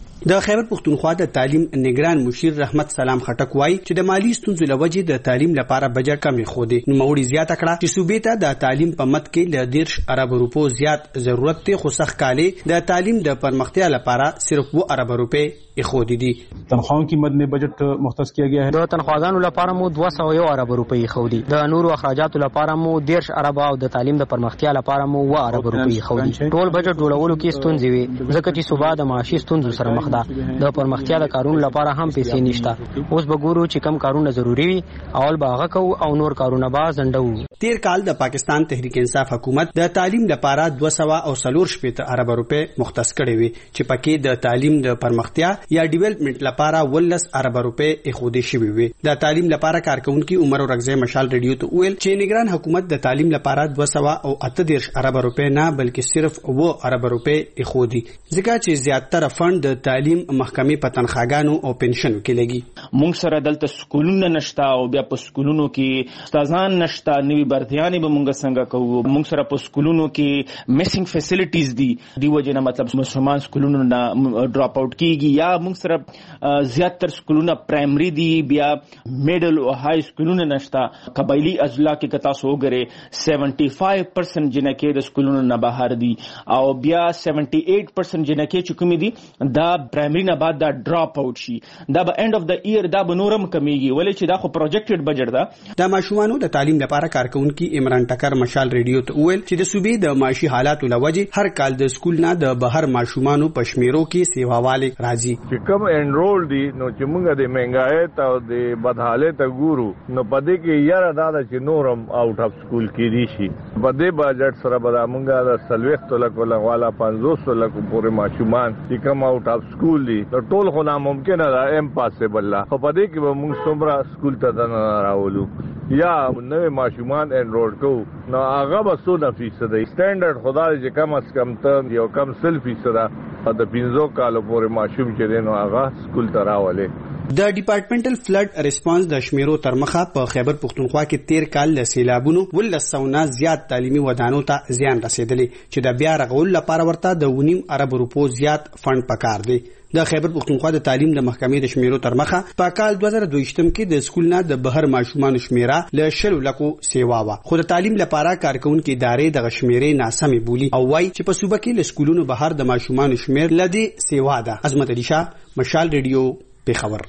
د خیبر پښتونخوا د تعلیم نگران مشیر رحمت سلام خټک وایي چې د مالی ستونزو لوجې د تعلیم لپاره بجټ کمی خو دی. نو موري زیاته کړه چې صوبې ته د تعلیم په مت کې ل دیرش ارب روپو زیات ضرورت ته خو سخت کالي د تعلیم د پرمختیا لپاره صرف و ارب روپے اخودي دي. تنخواهوں کی مد میں بجٹ مختص کیا گیا ہے. د تنخواګانو لپاره مو دوه سوه یو ارب روپۍ خودي. د نورو اخراجاتو لپاره مو دیرش ارب او د تعلیم د پرمختیا لپاره مو و ارب روپۍ خودي. ټول بجټ جوړولو کې ستونزې وي ځکه چې صوبه د معاشي ستونزو سره مخ ده. د پرمختیا د کارونو لپاره هم پیسې نشته. اوس به ګورو چې کم کارونه ضروری وي اول به هغه کوو او نور کارونه به ځنډو. تیر کال د پاکستان تحریک انصاف حکومت د تعلیم لپاره دوه سوه او څلور شپېته ارب روپۍ مختص کړي وي چې پکې د تعلیم د پرمختیا یا ډیولپمنٹ لپاره ولس ارب روپۍ اخودي شوی وي. د تعلیم لپاره کارکونکي عمر ورغزه مشال ریډیو ته ویل چې نگران حکومت د تعلیم لپاره دوه سوه او اته دیرش ارب روپۍ نه بلکې صرف و ارب روپۍ اخودي ځکه چې زیاتره فند د تعلیم محکمې په تنخواګانو او پنشن کې لګي. مونږ سره دلته سکولونه نشته او بیا په سکولونو کې استادان نشته نوي برتیانې به مونږ څنګه کوو. مونږ سره په سکولونو کې میسنګ فیسیلیټیز دي دی وجه نه مطلب مسلمان سکولونو نه ډراپ اوټ کیږي یا مونږ سره زیاتره سکولونه پرایمري دي بیا میډل او های سکولونه نشته. قبایلی اضلاع کې کتا سو غره پچهتر پرسنٹ جنکه د سکولونو نه بهر دي او بیا अठहत्तर پرسنٹ جنکه چې کوم دي دا پرایمري نه بعد دا ډراپ اوټ شي. دا به اند اف د ایئر دا به نورم کمیږي ولې چې دا خو پروجیکټډ بجټ ده. د ماشومانو د تعلیم لپاره کارکونکي عمران ټکر مشال ریډیو ته ویل چې د صوبې د معاشي حالاتو لوجې هر کال د سکول نه د بهر ماشومانو پښمیرو کې سیواواله راځي. چې کوم انرول دي نو چې موږ د منګایت او د بدحالت ګورو نو پدې کې یاره دا چې نورم آوټ اف سکول کې دي شي پدې بجټ سره به موږ د سلويخت لکو لغواله پنځوس لکو پورې ماشومان چې کوم آوټ اف سکول دي نو ټول خو ناممکن ده امپاسبل لا خو پدې کې به موږ څومره سکول ته نه راولو یا نوې ماشومان انرول کو نو هغه به څو فیصد دی سټانډرډ خدای چې کم از کم ته یو کم سل فیصد د پنځو کالو پورې ماشوم چې دی نو هغه سکول ته راولې. د ډپارټمنټل فلډ ریسپانس د شمیرو تر مخه په خیبر پښتونخوا کې تیر کال له سیلابونو ولسونه زیات تعلیمي ودانو ته زیان رسیدلی چې د بیا رغول لپاره ورته د ونیم ارب روپو زیات فند پکار دی. د خیبر پښتونخوا د تعلیم د محکمې د شمیرو تر مخه په کال دوه زره دویشتم کې د سکول نه د بهر ماشومان شمیره له شلو لکو سیوا وا خو د تعلیم لپاره کارکونکو ادارې د شمیرې ناسمې بولی او وايي چې په صوبه کې له سکولونو بهر د ماشومان شمیر لدی سیوا ده. عظمت علي شاه، مشال ریډیو، پیښور.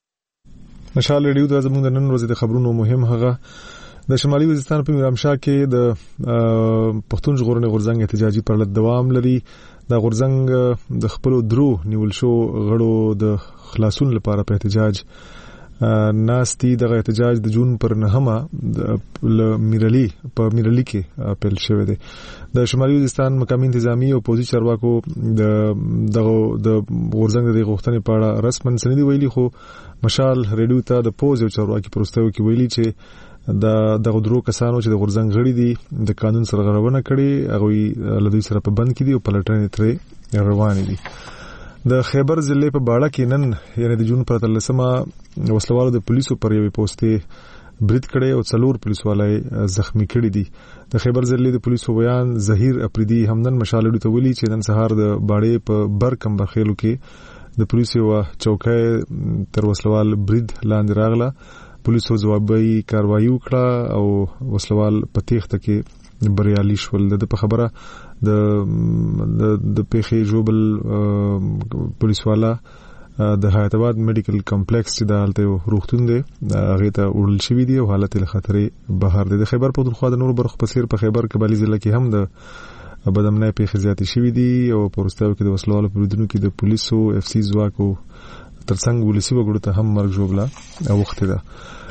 مشال ریډیو د زموږ د نن ورځې د خبرونو مهم هغه د شمالي وزیرستان په میرامشاه کې د پښتون ژغورنې غورځنګ احتجاجي پرلط دوام لري. د غورځنګ د خپل درو نیول شو غړو د خلاصون لپاره په احتجاج ناستي. د احتجاج د جون پر نهمه د میرلی په میرلی کې پیل شوی دی. د شمالي وزیرستان مقامي انتظامی او پوزي چارواکو د دغه د غورځنګ د غوښتنې په اړه رسمن سندي ویلي، خو مشال ریډیو ته د پوز او چارواکي پروستو کې ویلي چې د دغه درو کسانو چې د غورځنګ غړي دي د قانون سره غړونه کړي، هغه لدوی سره په بند کې دي او پلټنې ترې روانې دي. د خیبر ضلع په باړه کې نن یعنی د جون پر تلسمه وسلوالو د پولیسو پر یوې پوسټې برید کړي او څلور پولیسوالای زخمی کړي دي. د خیبر ضلع د پولیسو بیان ظهیر اپریدي همدن مشالډو ته ویلي چې نن سهار د باړې په برکم برخېلو کې د پولیسو یو چوکۍ تر وسلوال برید لاندې راغله. پولیسو ځوابي کاروایی وکړه او وسلوال په تېښته کې بریالي شول. د په خبره د د پیښې جوبل پولیس والا د حیات آباد میډیکل کمپلیکس چې د حالت روغتون دی هغه ته وړل شوی دی او حالت له خطرې بهر دی. د خیبر پختونخوا د نور برخو په څیر په خیبر کبالي ضلع کې هم د بدامنۍ پیښې زیاتې شوې دي او په وروستیو کې د وسلوالو په بریدونو کې د پولیسو اف سی ځواکو ترڅنګ ولسی وګړو ته هم مرګ جوړه اوخته ده.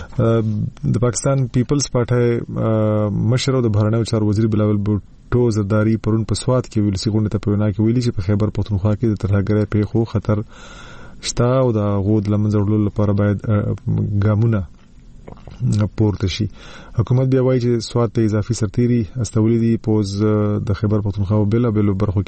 د پاکستان پیپلز پارټي مشر او د بهرنیو چارو وزیر بلاول بوټو زرداری پرون په سواد کې ولسی غونډه ته په وینا کې ویلي چې په خیبر پختونخوا کې د ترهګرۍ پیښو خطر شته او د غود لمنځه وړلو لپاره باید ګامونه پورته شي. حکومت بیا وایي چې سواد ته اضافي سرتيري استولې دي پوز د خیبر پختونخوا بل بل برخو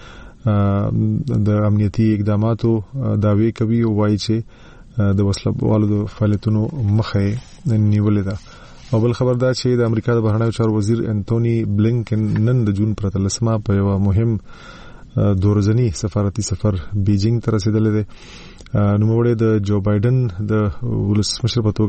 کې د امنیتي اقداماتو داوی کوي او وایي چې د وسلوالو د فعالیتونو مخه نیولې ده. او بل خبر دا چې د امریکا د بهرنیو چارو وزیر انټونی بلینکن نن د جون پر تلسمه په یو مهم دورزنی سفارتي سفر بیجینګ ته رسیدلی دی. نو موږ د جو بایدن د ولسمشر په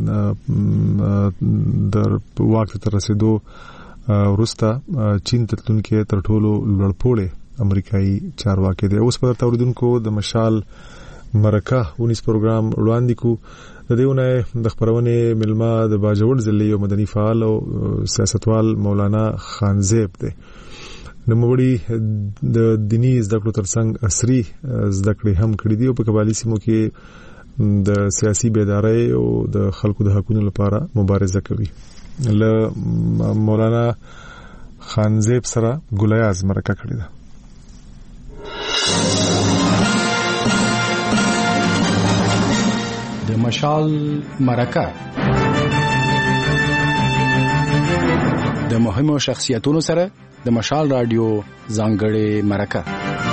توګه د واک ته رسیدو وروسته چین ته تلونکي تر ټولو لوړپوړی امریکایي چارواکي دی. اوس په توریدونکو د مشال مرکه اونیس پروګرام وړاندې کو. د دیونه د خبرونه ملما د باجوړ ضلع یو مدني فعال او سیاستوال مولانا خانزیب دی. نو موږ د دینی زده کړو ترڅنګ عصري زده کړې هم کړې دي او په قبایلی سیمو کې د سیاسي بیدارۍ او د خلکو د حقوقو لپاره مبارزه کوي. له مولانا خانزیب سره ګولیاز مرکه کړې ده. د مشال مرکه د مهمو شخصیتونو سره د مشال رادیو ځانګړې مرکه.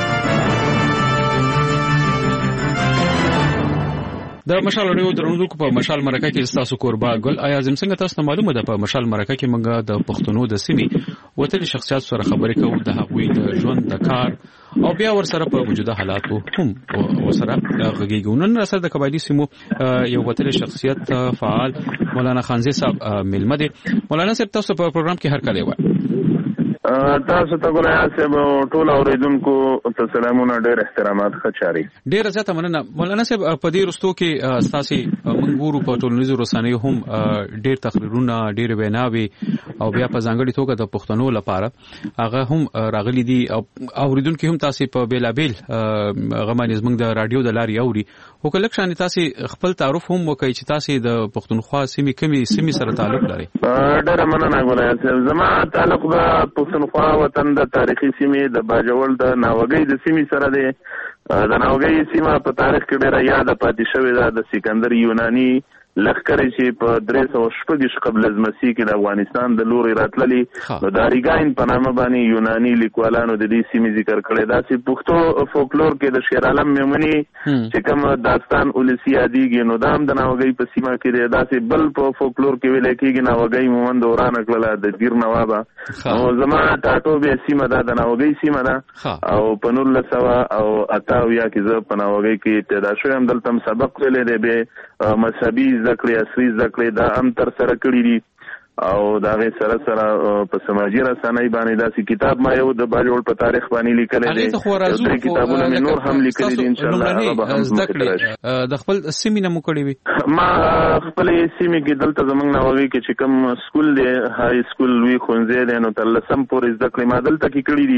د مشال رادیو درنوونکو په مشال مرکه کې تاسو قربا ګل آیا زم څنګه تاسو معلومه ده په مشال مرکه کې موږ د پښتنو د سیمې وتلي شخصیت سره خبرې کوو د هغوی د ژوند د کار او بیا ور سره په موجوده حالاتو هم وسره غږیږو. نن سره د قبایلی سیمو یو وتلي شخصیت فعال مولانا خانزی صاحب ملمه دي. مولانا صاحب تاسو په پروګرام کې هر کله وایي تاسو ته ګلیا صاحب ټول اوریدونکو ته سلامونه ډېر احترامات خچاري. ډېر زیاته مننه مولانا صاحب. په دې رستو کې تاسو منګورو په ټولنیزو رسنیو هم ډېر تقریرونه ډېر ویناوي او بیا په ځانګړي توګه د پښتنو لپاره هغه هم راغلي دي او اوریدونکو هم تاسو په بیلابل غمانیز موږ د رادیو د لاري اوري او کله شان تاسو خپل تعارف هم وکړي چې تاسو د پښتونخوا سیمې کمی سیمې سره تعلق لري. ډېر مننه ګلیا صاحب. زما تعلق د پښتونخوا وطن د تاریخي سیمې د باجوړ د ناوګۍ د سیمې سره دی. د ناوګۍ سیمه په تاریخ کې ډېره یاد پاتې شوې ده. د سکندر یونانی لخر چې په درې سوه شپږ قبل از مسیح کې د افغانستان د لوري راتللی نو د اریګاین په نامه باندې یونانی لیکوالانو د دې سیمې ذکر کړی. دا چې پښتو فولکلور کې د شیر عالم میمونی چې کوم داستان ولسی یادېږي نو دا هم د ناوګۍ په سیمه کې دی. دا چې بل په فولکلور کې ویل کېږي ناوګۍ مومند ورانه کړله د دیر نوابه. او زما ټاټوبې سیمه ده د ناوګۍ سیمه ده او په نولس سوه او اته اویا کې زه په ناوګۍ کې پیدا شوم. دلته هم سبق ویلی دی. بیا مذهبي زده کړې عصري زده کړې دا هم تر سره کړي دي او دا غي سره سره په سماجی رسنۍ باندې داسې کتاب ما یو د باجوړ په تاریخ باندې لیکل دي. دا کتابونه مې نور هم لیکل دي ان شاء الله. زده کړې د خپل سیمې نه مو کړې وي؟ ما خپل سیمې کې دلته زمونږ ناوګۍ کې چې کوم سکول دی های سکول وی خونځې دی نو تر لسم پورې زده کړې ما دلته کې کړې دي.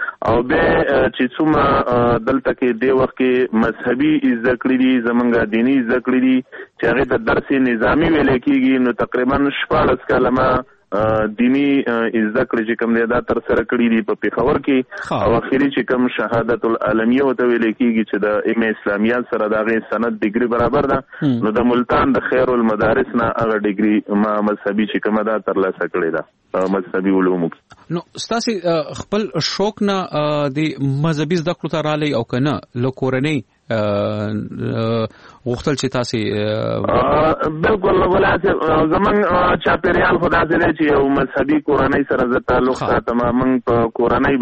او به چې څومره دلته کې د وخت کې مذهبي زده کړې دي زمونږ دینی زده کړې دي چې هغه ته درس نظامی ویل کېږي نو تقریبا شپږ کلمه دینی زده کړې چې کوم دی دا تر سره کړې دي په پیښور کې او اخیری چې کوم شهادت العالمیه وته ویل کېږي چې د ام اسلامیات سره د غي سند ډیګري برابر ده نو د ملتان د خیر المدارس نه هغه ډیګري ما مذهبي چې کوم دا تر لاسه کړې ده مذهبي علوم نو ستاسو خپل شوق نه د مذهبي زده کړو ته رالي او کنه لکورنۍ غوښتل چې تاسو بالکل ولاسه زمون چاپیریال خدا دې چې یو مذهبي کورنۍ سره ز تعلق ساتم من په کورنۍ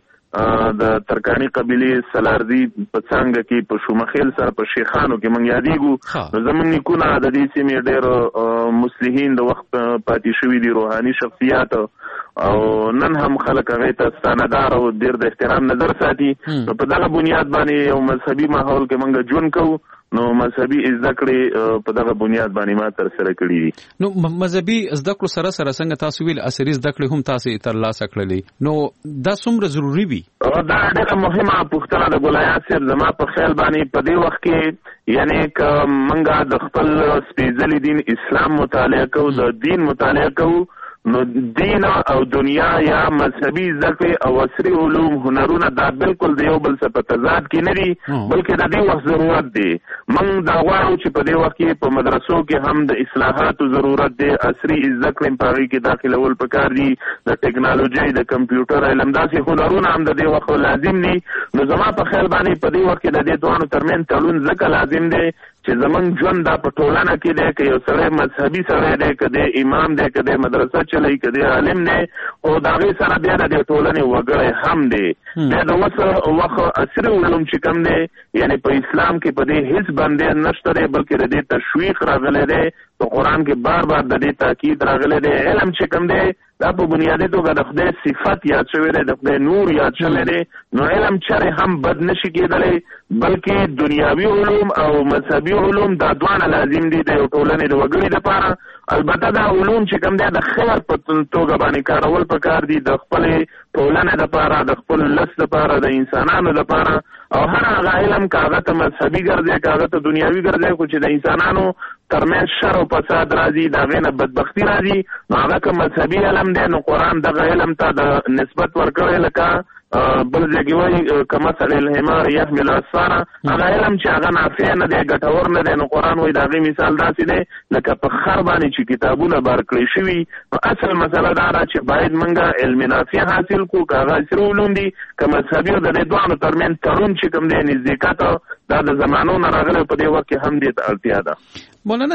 باندې د ترکانی قبيله سلاردي په څنګه کې په شومخیل سره په شیخانو کې من یادېګو نو زمون نکونه د دې سیمې ډېر مصلحین د وخت پاتې شوی دي روحاني شخصیات او نن هم خلک هغه ته ستاندار او ډېر د احترام نظر ساتي نو په دغه بنیاد باندې یو مذهبي ماحول کې موږ ژوند کوو نو مذهبي زده کړې په دغه بنیاد باندې ما تر سره کړې دي نو مذهبي زده کړو سره سره څنګه تاسو ویل عصري زده کړې هم تاسو تر لاسه کړلې نو دا څومره ضروری وي دا ډېره مهمه پوښتنه د ګولایات صاحب زما په خیال باندې په دې وخت کې یعنی ک منګه د خپل سپېڅلي دین اسلام مطالعه کوو د دین مطالعه کوو نو دین او دنیا یا مذهبي زده او عصري علوم هنرونه دا بالکل د یو بل څخه په تضاد کې نه دي بلکې د دې وخت ضرورت دی موږ دا غواړو چې په دې وخت کې په مدرسو کې هم د اصلاحاتو ضرورت دی عصري زده کړې په هغې کې داخلول پکار دي د ټکنالوژي د کمپیوټر علم داسې هنرونه هم د دې وخت لازم دي نو زما په خیال باندې په دې وخت کې د دې دوانو ترمنځ تړون ځکه لازم دی چې زمونږ ژوند دا په ټولنه کې دی که یو سړی مذهبي سړی دی که دی امام دی که دی مدرسه چلی که دی عالم دی او د هغې سره بیا د دې ټولنې وګړی هم دی بیا د اوس وخت عصري علوم چې کوم دی یعنی په اسلام کې په دې هیڅ بندیز نشته دی بلکې د دې تشویق راغلی دی په قرآن کې بار بار د دې تاکید راغلی دی علم چې کوم دی دا په بنیادي توګه د خدای صفت یاد شوی دی د خدای نور یاد شوی دی نو علم چرې هم بد نشي کېدلی بلکې دنیاوي علوم او مذهبي علوم دا دواړه لازم دي د یو ټولنې د وګړي دپاره البته دا علوم چې کوم دی د خیر په توګه باندې کارول پکار دي د خپلې ټولنې دپاره د خپل لس دپاره د انسانانو دپاره او هر هغه علم که هغه ته مذهبي ګرځي که هغه ته دنیاوي ګرځي خو چې د انسانانو ترمنځ شر او فساد راځي د هغې نه بدبختي راځي نو هغه که مذهبي علم دی نو قرآن دغه علم ته د نسبت ورکړی لکه بل ځای کې وایي کمثل الحمار یحمل اسفارا هغه علم چې هغه نافع نه دی ګټور نه دی نو قرآن وایي د هغې مثال داسې دی لکه په خر باندې چې کتابونه بار کړی شوي نو اصل مسله دا ده چې باید موږ علم نافع حاصل کړو که هغه عصري علوم دي که مذهبي او د دې دواړو ترمنځ تړون چې کوم دی نزدېکت دا د زمانو نه راغلی په دې وخت کې هم دې ته اړتیا ده مولانا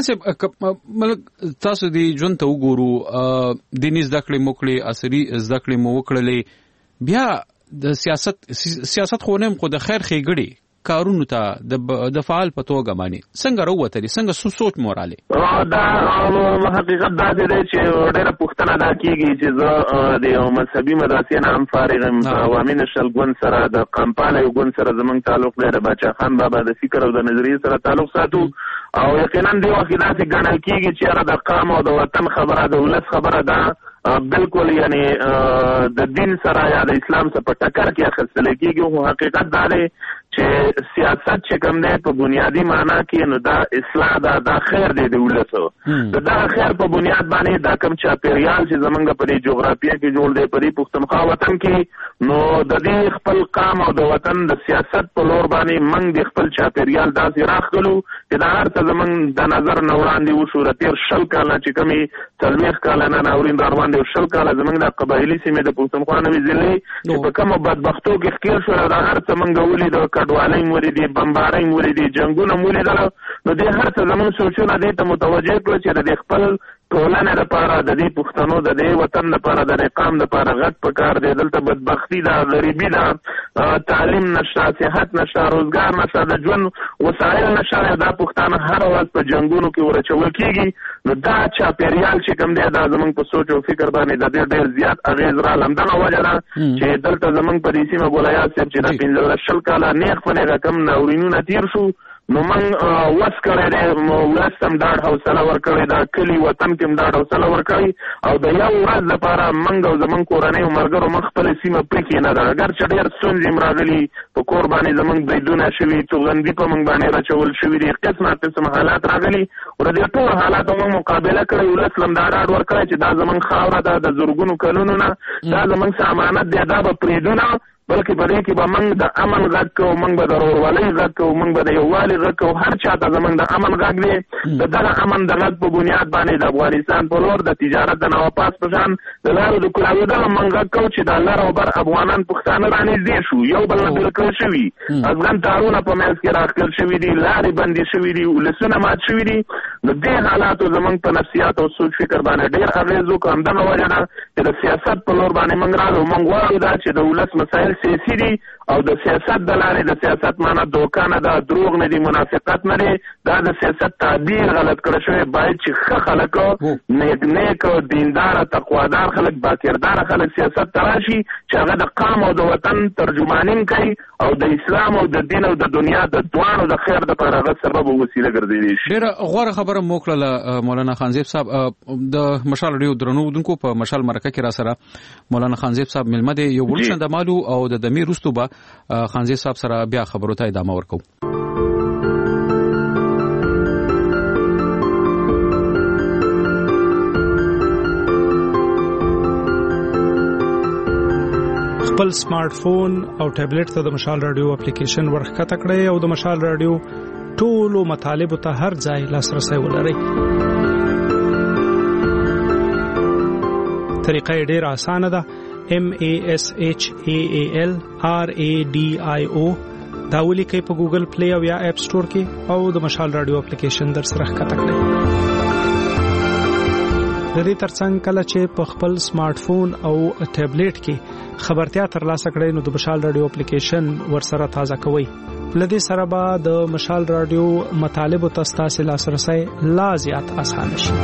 صاحب تاسو دې ژوند ته وګورو دیني زده کړې مو کړې عصري زده کړې مو وکړلې بیا د سیاست سیاست خو نه خو د خیر ښېګړې کارونو ته د فعال په توګه باندې څنګه راووتلې څنګه سوچ مو راغلی دا حقیقت دا دی چې ډېره پوښتنه دا کېږي چې زه د یو مذهبي مدرسې نه هم فارغ یم عوامي نشل ګوند سره د قمپاله یو ګوند سره زموږ تعلق دی د باچا خان بابا د فکر او د نظریې سره تعلق ساتو او یقینا دې وخت کې داسې ګڼل کېږي چې یاره د قام او د وطن خبره د ولس خبره ده بالکل یعنی د دین سره یا د اسلام سره په ټکر کې اخیستل کېږي خو حقیقت دا دی چې سیاست چې کوم دی په بنیادي معنا کې نو دا اصلاح ده دا خیر دی د ولسو د دغه خیر په بنیاد باندې دا کوم چاپېریال چې زمونږ په دې جغرافیه کې جوړ دی په دې پښتونخوا وطن کې نو د دې خپل قام او د وطن د سیاست په لور باندې موږ د خپل چاپېریال داسې راخلو چې دا هر څه زمونږ د نظر نه وړاندې وشو د تېر شل کاله چې کومې څلوېښت کاله نه ناورین را باندې شل کاله زمونږ د قبایلي سیمې د پښتونخوا نوې ضلعې چې په کومو بدبختو کې ښکېل شول دا هر څه موږ ولیدو کډوالۍ مو ولیدې بمبارۍ مو ولیدې جنګونه مو ولیدل نو دې هر څه زمونږ سوچونه دې ته متوجه کړو چې د دې خپل ټولنې لپاره د دې پښتنو د دې وطن لپاره د دې قام لپاره غټ پکار دی دلته بدبختي ده غریبي ده تعلیم نشته صحت نشته روزګار نشته د ژوند وسایل نشته دا پښتانه هر ورځ په جنګونو کې ورچول کېږي نو دا چاپېریال چې کوم دی دا زمونږ په سوچ او فکر باندې د ډېر ډېر زیات اغېز راغلی همدغه وجه ده چې دلته زمونږ په دې سیمه ګولایات صاحب چې دا پنځلس شل کاله نیغ په نیغه کم ناورینونه تېر شو نو موږ وس ولس کړی دی، ولس ته هم ډاډ حوصله ورکړې ده، کلي وطن کې هم ډاډ حوصله ورکړی او د یو ورځ لپاره موږ او زموږ کورنۍ او ملګرو موږ خپله سیمه پرېښې نه ده. اګر چې ډېر ستونزې هم راغلي، په کور باندې زموږ بریدونه شوي، توغندي په موږ باندې راچول شوي دي، قسمه قسم حالات راغلي او د دې ټولو حالاتو موږ مقابله کړې. ولس له هم دا ډاډ ورکړی چې دا زموږ خاوره ده، د زرګونو کلونو نه دا زموږ څه امانت دی، دا به پرېږدو نه، بلکې په دې کې به موږ د امن غږ کوو، موږ به د ورورولۍ غږ کوو، موږ به د یووالي غږ کوو. هر چا ته زموږ د امن غږ دی. د دغه امن د غږ په بنیاد باندې د افغانستان په لور د تجارت د نواپاس په شان د لارو د کلاوېدلو موږ غږ کوو چې د لر او بر افغانان پښتانه رانږدې شو، یو بل نه بېل کړل شوي، افغان تارونه په منځ کې راښکل شوي دي، لارې بندې شوي دي، ولسونه مات شوي دي. د دې حالاتو زموږ په نفسیات او سوچ فکر باندې ډېر اغېز وکړو. همدغه وجه ده چې د سیاست په لور باندې موږ راغلو. موږ غواړو دا چې د ولس مسایل سیاسي دي او د سیاست د لارې د سیاست معنا دوکه نه ده، دروغ نه دي، منافقت نه دی، دا د سیاست تعبیر غلط کړی شوی. باید چې ښه خلک، نیک نیک دینداره تقوادار خلک، باکرداره خلک سیاست ته راشي چې هغه د قام او د وطن ترجمانین کوي او د اسلام او د دین او د دنیا د دواړو د خیر دپاره هغه سبب او وسیله ګرځېدلی شي. ډېره غوره خبره مو وکړله مولانا خانزیب صاحب. د مشال ریډیو درنو اورونکو په مشال مرکه کې را سره مولانا خانزیب صاحب مېلمه دی. یو بل چنده مالو او د دمې وروستو به خانزیب صاحب سره بیا خبرو ته ادامه ورکو. خپل سمارټ فون او ټابلیټ ته د مشال رادیو اپلیکیشن ورښکته کړئ او د مشال رادیو ټولو مطالبو ته هر ځای لاسرسی ولرئ. طریقه یې ډېره اسانه ده. M A S H A A L R A D I O دا ولیکئ په ګوګل پلی او یا اپ سٹور کې او د مشال رادیو اپلیکیشن در سره ښکته کړئ. د دې ترڅنګ کله چې په خپل سمارټ فون او ټابلیټ کې خبرتیا ترلاسه کړئ نو د مشال رادیو اپلیکیشن ورسره تازه کوئ. لدې سره به د مشال رادیو مطالبو ته ستاسو لاسرسی لا زیات اسانه شي.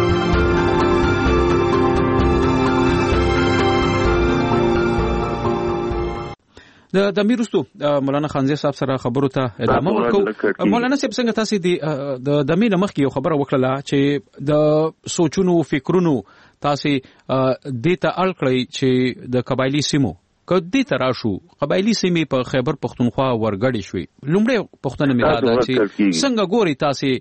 د د میرستو مولانا خانزیب صاحب سره خبرو ته ادامه ورکو. مولانا صاحب څنګه تاسو د د مینه مخ کې یو خبره وکړه چې د سوچونو فکرونو تاسو د ته الکړی چې د قبایلی سیمو کدی تراشو قبایلی سیمې په خیبر پختونخوا ورګړې شوې. لومړی پښتنه مې دا چې څنګه ګوري تاسو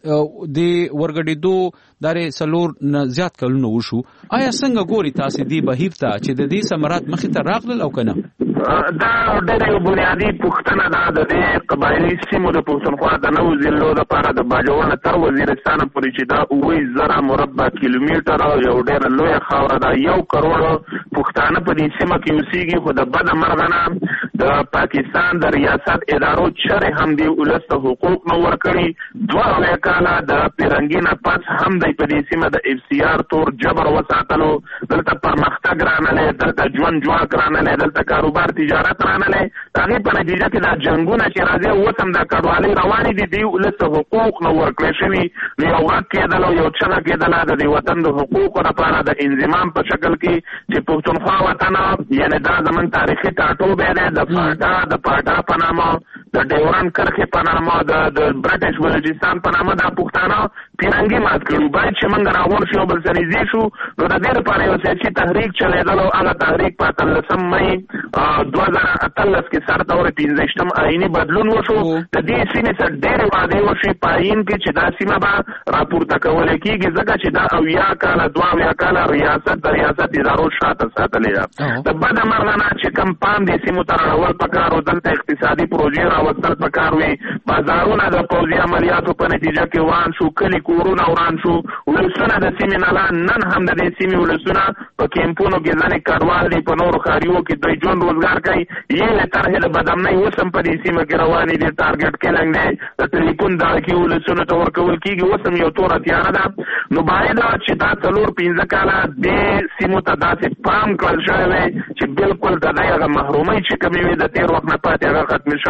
د ورګړېدو دارې سلور نه زیات کلونه وشو، آیا څنګه ګوري تاسو دی بهیر ته چې د دې ثمرات مخې ته راغلل او کنه؟ دا ډېر بنیادی پوښتنه ده. د دې قبایلی سیمو د پښتونخوا د نو ضلعو لپاره د باجوړ تر وزیرستان پورې چې دا اوه زره مربع کیلومتر یو ډېر لوی خاوره ده. یو کروڑ پښتانه په دې سیمه کې اوسېږي، خو د بد مرغه د پاکستان د ریاست ادارو چرې هم دی ولس ته حقوق نه ورکړي. دوه اویا کاله د پیرنګي نه پس هم دی په دې سیمه د اف سی آر تور جبر وساتلو. دلته پرمختګ رانلی، دلته ژوند جواک رانلی، دلته کاروبار تجارت رانلی. د هغې په نتیجه کې دا جنګونه چې راځي اوس هم دا کډوالۍ روانې دي، دوی ولس ته حقوق نه ورکړی شوي. نو یو غږ کېدل او یو چغه کېدله د دې وطن د حقوقو لپاره د انضمام په شکل کې چې پښتونخوا وطن یعنې دا زموږ تاریخي ټاټوبی دی، د پاټا د پاټا په نامه، د ډیورن کرښې په نامه، د برټش بلوچستان په نامه دا پښتانه پیرنګي مات کړو. باید چې موږ راغونډ شو، بل سره نږدې شو. نو د دې لپاره یو سیاسي تحریک چلېدل او هغه تحریک په اتلسم مۍ دوه زره اتلس کې سر ته ورې پنځویشتم آییني بدلون وشو. د دې سیمې سره ډېرې وعدې وشوې په آیین کې چې دا سیمه به راپورته کولی کېږي، ځکه چې دا اویا کاله دوه اویا کاله ریاست د ریاست ادارو شاته ساتلې ده. د بده مرغه نه چې کم پام دې سیمو ته راوړل پکار و، دلته اقتصادي پروژې راوستل پکار وي، بازارونه د پوځي عملیاتو په نتیجه کې وران شو، کلي کورونه وران شو. ولسونه د سیمې نه نن هم د دې سیمې ولسونه په کیمپونو کې ځنې کډوال دي، په نورو ښاریو کې دوی ژوند روزګار کوي. یې طرحې د بدامنۍ اوس هم په دې سیمه کې روانې دي. ټارګټ کیلنګ دی، د ټلیفون دعوې ولسونو ته ورکول کېږي، اوس هم یو توره تیاره ده. نو باید چې دا څلور پنځه کاله دې سیمو ته داسې پام کړل شوی وی چې بالکل د دې هغه محرومۍ چې کومې وې د تېر وخت نه پاتې هغه ختمې شوې وې.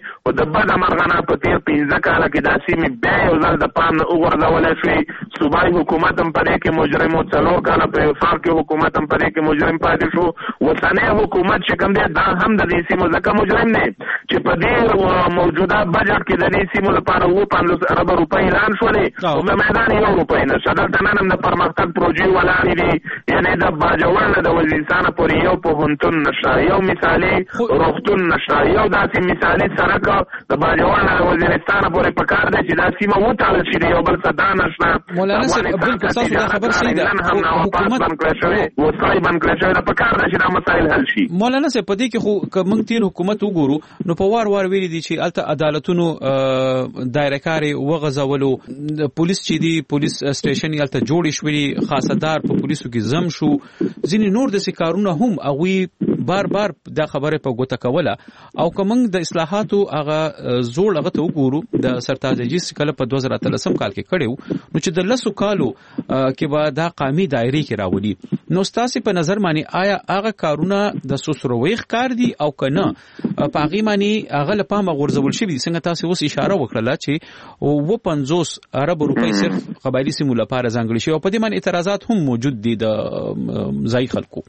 او د بد مرغنه په تیر پنځه کاله کې دا سیمې بیا یو ځل د پام نه وغورځولی شوې. صوبایي حکومت هم په دې کې مجرم و، څلور کاله په وفاق کې حکومت هم په دې کې مجرم پاتې شو. اوسنی حکومت چې کوم دی دا هم د دې سیمو ځکه مجرم دی چې په دې موجوده بجټ کې د دې سیمو لپاره اووه پنځوس اربه روپۍ اعلان شولې او په میدان یو روپۍ نشته. دلته نن هم د پرمختګ پروژې ولاړې دي، یعنې د باجوړ نه د وزیرستانه پورې یو پوهنتون نشته، یو مثالي روغتون نشته، یو داسې مثالي سړک د باجوړ نه د وزیرستانه پورې پکار دی چې دا سیمه وتړل شي، د یو بل څه دا نشته. مولانا صاحب بالکل تاسو دا خبر صحیح ده، حکومت بند کړی شوی وسایل بند کړی شوی، دا پکار دی چې دا مسایل حل شي. مولانا صاحب په دې کې خو که موږ تیر حکومت وګورو نو په وار وار ویلي دي چې الته عدالتونو دایره کاري وغځولو، پولیس چې دی پولیس سټیشن یالته جوړ شوی، خاصدار په پولیسو کې زم شو، ځینې نور د سکارونه هم هغه بار بار دا خبره په ګوته کوله. او که موږ د اصلاحاتو هغه زوړ هغه ته وګورو د سرتاج جیس کله په دوه زره اتلسم کال کې کړو نو چې د لسو کالو کې به دا قامي دایره کې راولي. نو ستاسو په نظر باندې آیا هغه کارونه د سوسرويخ کار دي او کنه په هغه باندې هغه لپاره غورځول شي؟ څنګه تاسو اوس اشاره وکړه چې اووه پنځوس ارب روپۍ صرف قبایلی سیمو لپاره ځانګړي شي او په دې باندې اعتراضات هم موجود دي د ځای خلکو.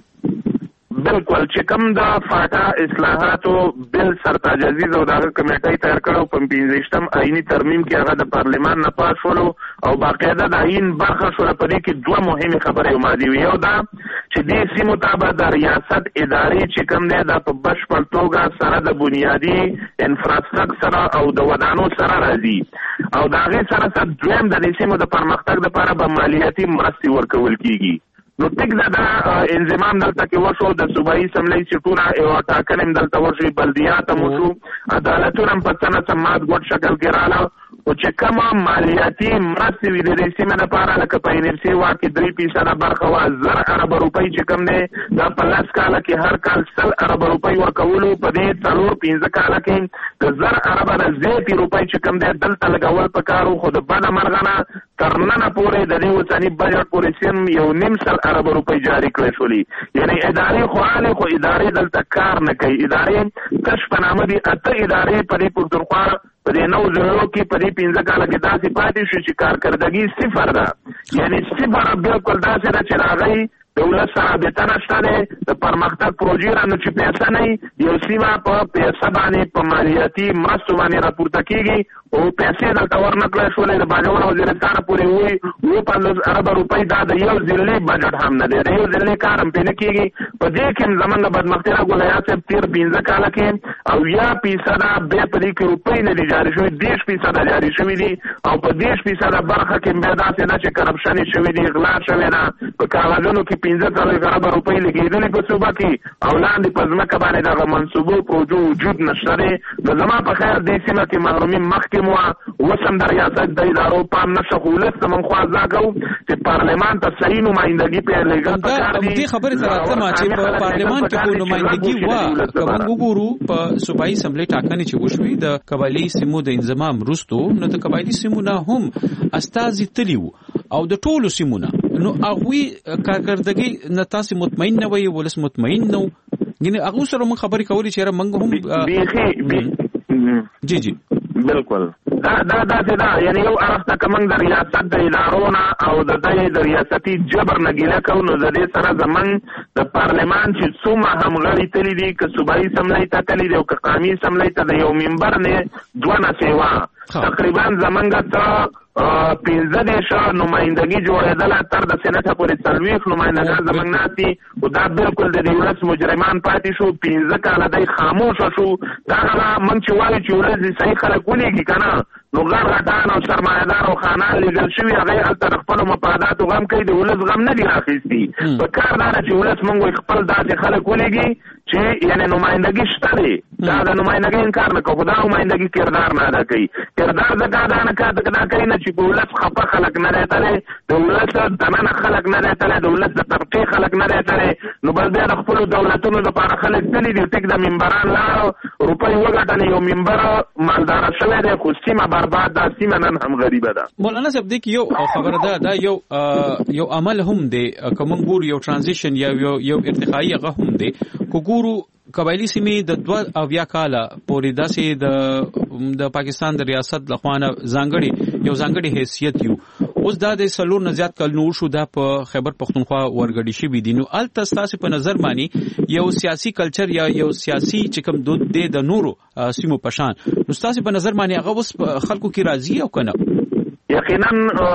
بالکل چې کوم د فاټا اصلاحاتو بل سرتاج عزیز او دغه کمیټې تیار کړو په پنځشتم آئینی ترمیم کې هغه د پارلیمان نه پاس شول او باقاعده د آئین برخه شول. په دې کې دوه مهمه خبرې مادي وي، یو دا چې دې سیمو ته د ریاست ادارې چې کوم دی د په بشپړ توګه سره د بنیادی انفراستراکچر سره او د ودانو سره راځي او دا غي سره سره دویم د دې سیمو د پرمختګ لپاره به مالیاتي مرستې ورکول کیږي. نو ټیک دا دا انضمام دلته کې وشو، د صوبایي اسمبلی سیټونه او ټاکنې دلته وشو، بلدیات هم وشو، عدالتونه هم په څه نه څه مات ګوټ شکل کې رااله. او چې کومه مالیاتي مرستې وي د دې سیمې لپاره لکه په ان اف سي واک کې درې فیصده برخه وه، زر اربه روپۍ چې کوم دی دا په لس کاله کې هر کال سل اربه روپۍ ورکولو، په دې څلور پنځه کاله کې د زر اربه نه زیاتې روپۍ چې کوم دی دلته لګول پکار وو. خو د بده مرغه نه تر ننه پورې د دې اوسني بجټ پورې سیم یو نیم سل اربه روپۍ جاري کړې شولې، یعنې ادارې خو حالې خو ادارې دلته کار نه کوي. ادارې کش په نامه دي اته ادارې په دې پښتونخوا په دې نو زرو کې په دې پنځه کاله کې داسې پاتې شو چې کارکردګي صفر ده، یعنی صفر بالکل داسې ده چې راغی دولت ثابته نشته دی د پرمختګ پروژې را نو چې پیسه نه یو سیمه په پیسه باندې په مالیاتي مرستو باندې راپورته کېږي او پیسې دلته ورنکړل شولې د باجوړ وزیرستانه پورې وایي اووه پنځوس اربه روپۍ دا د یو ضلعي بجټ هم نه دی، د یو ضلعي کار هم پرې نه کېږي. په دې کې هم زموږ بدمختي راغله یا صاحب تېر پنځه کاله کې اویا فیصده بیا په دې کې روپۍ نه دي جاري شوي، دېرش فیصده جاري شوي دي او په دېرش فیصده برخه کې بیا داسې ده چې کرپشن یې شوي دي، غلا شوې ده، په کاغذونو کې پنځه څلوېښت اربه روپۍ لګېدلې په صوبه کې او لاندې په ځمکه باندې دغه منصوبو پروژو وجود نشته دی. نو زما په خیر دې سیمه کې محرومي مخکې مو اوس هم د ریاست د ادارو پام نشته، خو ولس ته موږ خوا ځا کوو چې پارلمان ته صحیح نمایندګي پرې لېږل پکار دي. دې خبرې ته راتلم چې په پارلمان کې کوم نمایندګي وه که موږ وګورو په صوبایي اسمبلۍ ټاکنې چې وشوې د قبایلي سیمو د انضمام وروستو نو د قبایلي سیمو نه هم استازي تللي وو او د ټولو سیمو نه، نو هغوی کارکردګي نه تاسې مطمئن نه وئ، ولس مطمئن نه و، یعنې هغو سره موږ خبرې کولې چې یاره موږ هم جی جی بالکل دا دا داسې ده، یعنې یو اړخ ته که موږ د ریاست د ادارو نه او د دې د ریاستي جبر نه ګیله کوو نو د دې سره زموږ د پارلمان چې څومره همغړي تللي دي که صوبایي اسمبلۍ ته تللي دي او که قومي اسمبلۍ ته د یو ممبر نه دوه نسې وه تقریبا زموږ ته پنځه دېرشه نمایندګي جوړېدله تر د سینټه پورې څلوېښت نمایندګان زموږ ناست دي خو دا بالکل د دې ولس مجرمان پاتې شو، پنځه کاله دی خاموشه شو. دا هغه موږ چې وایو چې ولس دې صحیح خلک ولیږي که نه نو غټ غټان او سرمایهدار او خانان لیږل شوي هغې هلته د خپلو مفاداتو غم کوي، د ولس غم نه دي راخیستي. په کار دا ده چې ولس موږ خپل داسې خلک ولیږي چې یعنې نمایندګي شته دی، دا د نمایندګۍ انکار نه کوو، خو دا نمایندګي کردار نه ادا کوي. کردار ځکه ادا نه دا کوي نه چې په ولس خفه خلک نه دی تللی، د ولس دننه خلک نه دی تللی، د ولس د طبقې خلک نه دی تللی، نو بس بیا د خپلو دولتونو دپاره خلک تللي دي. ټیک د ممبران لاړو روپۍ وګټلې، یو ممبر مالداره شوی دی خو سیمه برباد ده، سیمه نن هم غریبه ده. مولانا صاحب دې کې یو خبره ده دا یو یو عمل هم دی که موږ ګورو یو ټرانزیشن یا یو ارتقایي هغه هم دی که ګورو قبایلی سیمې د دوه اویا کاله پورې داسې د د پاکستان د ریاست لخوانه ځانګړي یو ځانګړي حیثیت یو اوس دا د سلور نه زیات کلونو شو دا په خیبر پختونخوا ورګړي شوي دي. نو الته ستاسو په نظر باندې یو سیاسي کلچر یا یو سیاسي چې کوم دود دی د نورو سیمو په شان، نو ستاسو په نظر باندې هغه اوس خلکو کې راضي او کنه؟ یقینا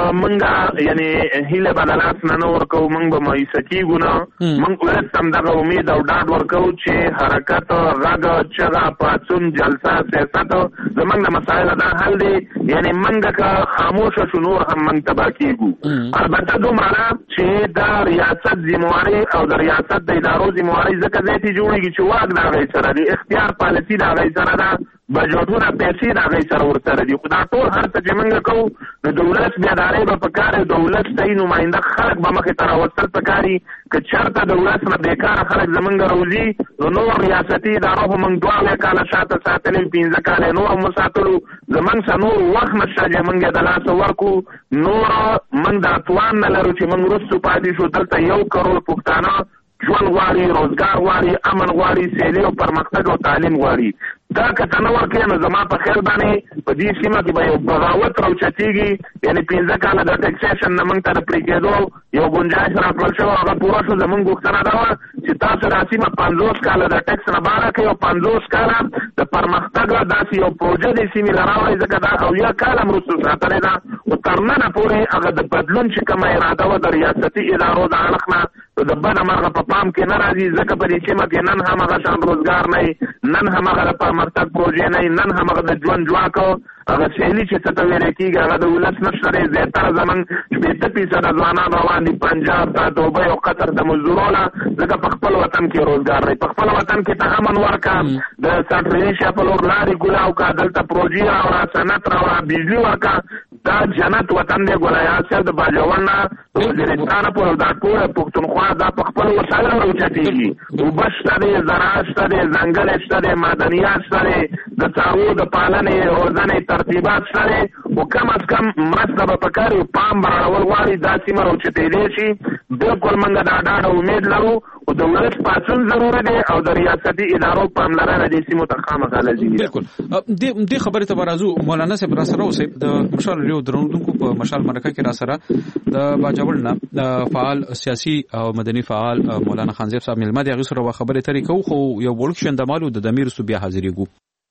منګه یعنی هیله بدلات نه نور کو منګ به مایوسه کیږو نه، منګ ولې تم دغه امید او ډاډ ورکو چې حرکت غږ چغه پاتون جلسه سیاست زمنګ د مسایل دا حل دي، یعنی منګه کا خاموش شو نور هم منګ تبا کیږو. البته دومره چې دا ریاست ذمہواری او د ریاست د ادارو ذمہواری ځکه ځای جوړیږي چې واګ دا غي سره دی، اختیار پالیسی دا غي سره ده، بجټونه پیسې دا غي سره ورسره دي. خو دا ټول هر څه چې منګه کوو د دولت بیادارې به پکاره، دولت صحیح نماینده خلک به مخې ته راوستل پکاري. که چېرته دولت نه بیکاره خلک زمونږ راوځي نو نور ریاستي ادارو خو موږ دوه اویا کاله شاته ساتلي، پنځه کاله یې نور هم وساتلو، زمونږ څه نور وخت نشته چې موږ یې د لاسه ورکړو. نور موږ دا توان نه لرو چې موږ وروستو پاتې شو. دلته یو کروڑ پښتانه ژوند غواړي، روزګار غواړي، امن غواړي، سیلي او پرمختګ او تعلیم غواړي. دا که ته نه ورکړې نو زما په خیال باندې په دې سیمه کې به یو بغاوت راوچتېږي. یعنې پنځه کاله د ټیکسیشن نه موږ ته د پرې کېدو یو ګنجایش راکړل شوی، هغه پوره شو. زموږ غوښتنه دا وه چې تاسو دا سیمه پنځوس کاله د ټیکس نه باره کړئ او پنځوس کاله د پرمختګ داسې یو پروژه دې سیمې له راوړئ، ځکه دا اویا کاله هم وروستو ساتلې ده. خو تر ننه پورې هغه د بدلون چې کومه اراده وه د ریاستي ادارو د اړخ نه د بده مرغه په پام کې نه راځي، ځکه په دې سیمه کې نن هم هغه شان روزګار نه وي، نن هم هغه د پرمختګ پروژې نه وي، نن هم هغه د ژوند ځواک هغه سیلي چې څه ته ویلی کېږي هغه د ولس نشته دی. زیاتره زموږ شپېته فیصده ځوانان روان دي پنجاب ته، دوبۍ او قطر ته مزدورونه، ځکه په خپل وطن کې روزګار دی. په خپل وطن کې ته امن ورکړه، د سانټرینشیا په لور لارې ګولاو کړه، دلته پروژې راوړه، صنعت راوړه، بجلي ورکړه. دا جنت وطن دی. ګلایات صاحب د باجوړ نه وزیرستانه پورې دا ټوله پښتونخوا دا په خپل وسایلو راوچتېږي. اوبه شته دی، زراعت شته دی، ځنګل شته دی، معدنیات شته دی، د څارویو د پالنې روزنې ترتیبات شته دی. خو کم از کم مرسته به پکار وي، پام به راړول غواړي دا سیمه راوچتېدی شي. بلکل موږ دا ډاډه امید لرو. خو دولت پاڅون ضروري دی او د ریاستي ادارو پاملرنه دې سیمو ته خامخا لازمي ده. بالکل دې خبرې ته به راځو. مولانا صاحب را سره اوسئ، د مشال ریډیو درلودونکو په مشال مرکه کې را سره د باجوړ نه فعال سیاسي او مدني فعال مولانا خانزیب صاحب ملما دي، هغې سره به خبرې ترې کوو. خو یو وړوکی شندمال د دمیر سو بیا حاضرېږو.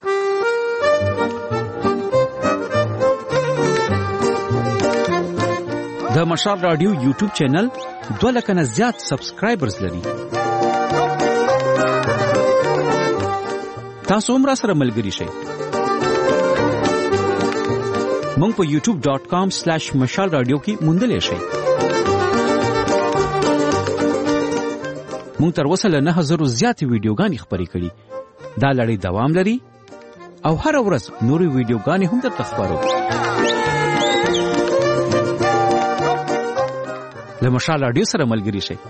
د مشال رادیو یوټیوب چینل دوه لکه نه زیات سبسکرایبرز لري. تاسو هم را سره ملګري شئ. مونږ په یوټیوب ډاٹ کام سلیش مشال رادیو کې موندلی شئ. مونږ تر اوسه له نه زرو زیاتې ویډیوګانې خپرې کړي. دا لړۍ دوام لري او هره ورځ نورې ویډیوګانې هم درته خپرو. له مشال رادیو سره ملګري شئ.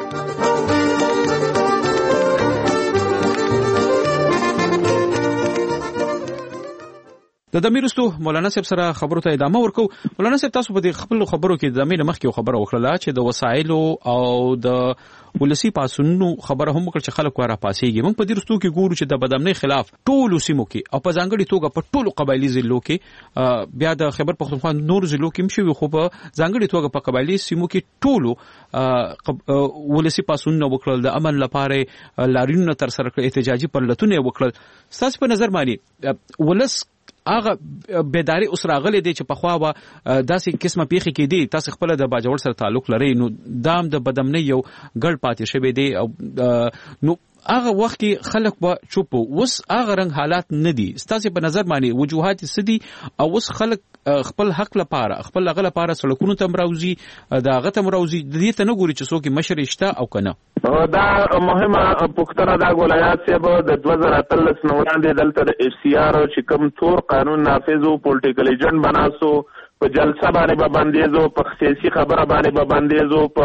د دمیرستو مولانا صاحب سره خبرو ته ادامه ورکو. مولانا صاحب تاسو په دې خپل خبرو کې د دمیر مخکې خبره وکړه چې د وسایلو او د ولسی پاسونو خبره هم وکړه چې خلک ورا پاسيږي. موږ په دې رستو کې ګورو چې د بدامنۍ خلاف ټول سیمو کې او په ځانګړي توګه په ټولو قبایلی ضلعو کې بیا د خیبر پختونخوا نور ضلعو کې مشوي، خو په ځانګړي توګه په قبایلی سیمو کې ټولو ولسی پاسونو وکړل، د امن لپاره لارینو تر سره احتجاجي پرلتونه وکړل. تاسو په نظر باندې ولس هغه بیداری اوس راغلی دی چې پخوا به داسې قسمه پیښې کېدې؟ تاسو خپل د باجوړ سره تعلق لرئ، نو دام د بدامنۍ یو ګډ پاتې شوی دی او نو هغه وخت کې خلک به چوپ وو. اوس هغه رنګ حالات نه دي. ستاسو په نظر باندې وجوهات څه دي او اوس خلک خپل حق لپاره خپل هغه لپاره سړکونو ته مراوزي، د هغه ته مراوزي، د دې ته نه ګوري چې څوک مشر شته او کنه؟ دا مهمه پوښتنه دا ګولایات صاحب د دوه زره اتلس نه وړاندې دلته د اف سی آر چې کوم تور قانون نافذ او پولیټیکل ایجنټ بناسو، په جلسه باندې به بندیزو، په سیاسي خبره باندې به بندیزو، په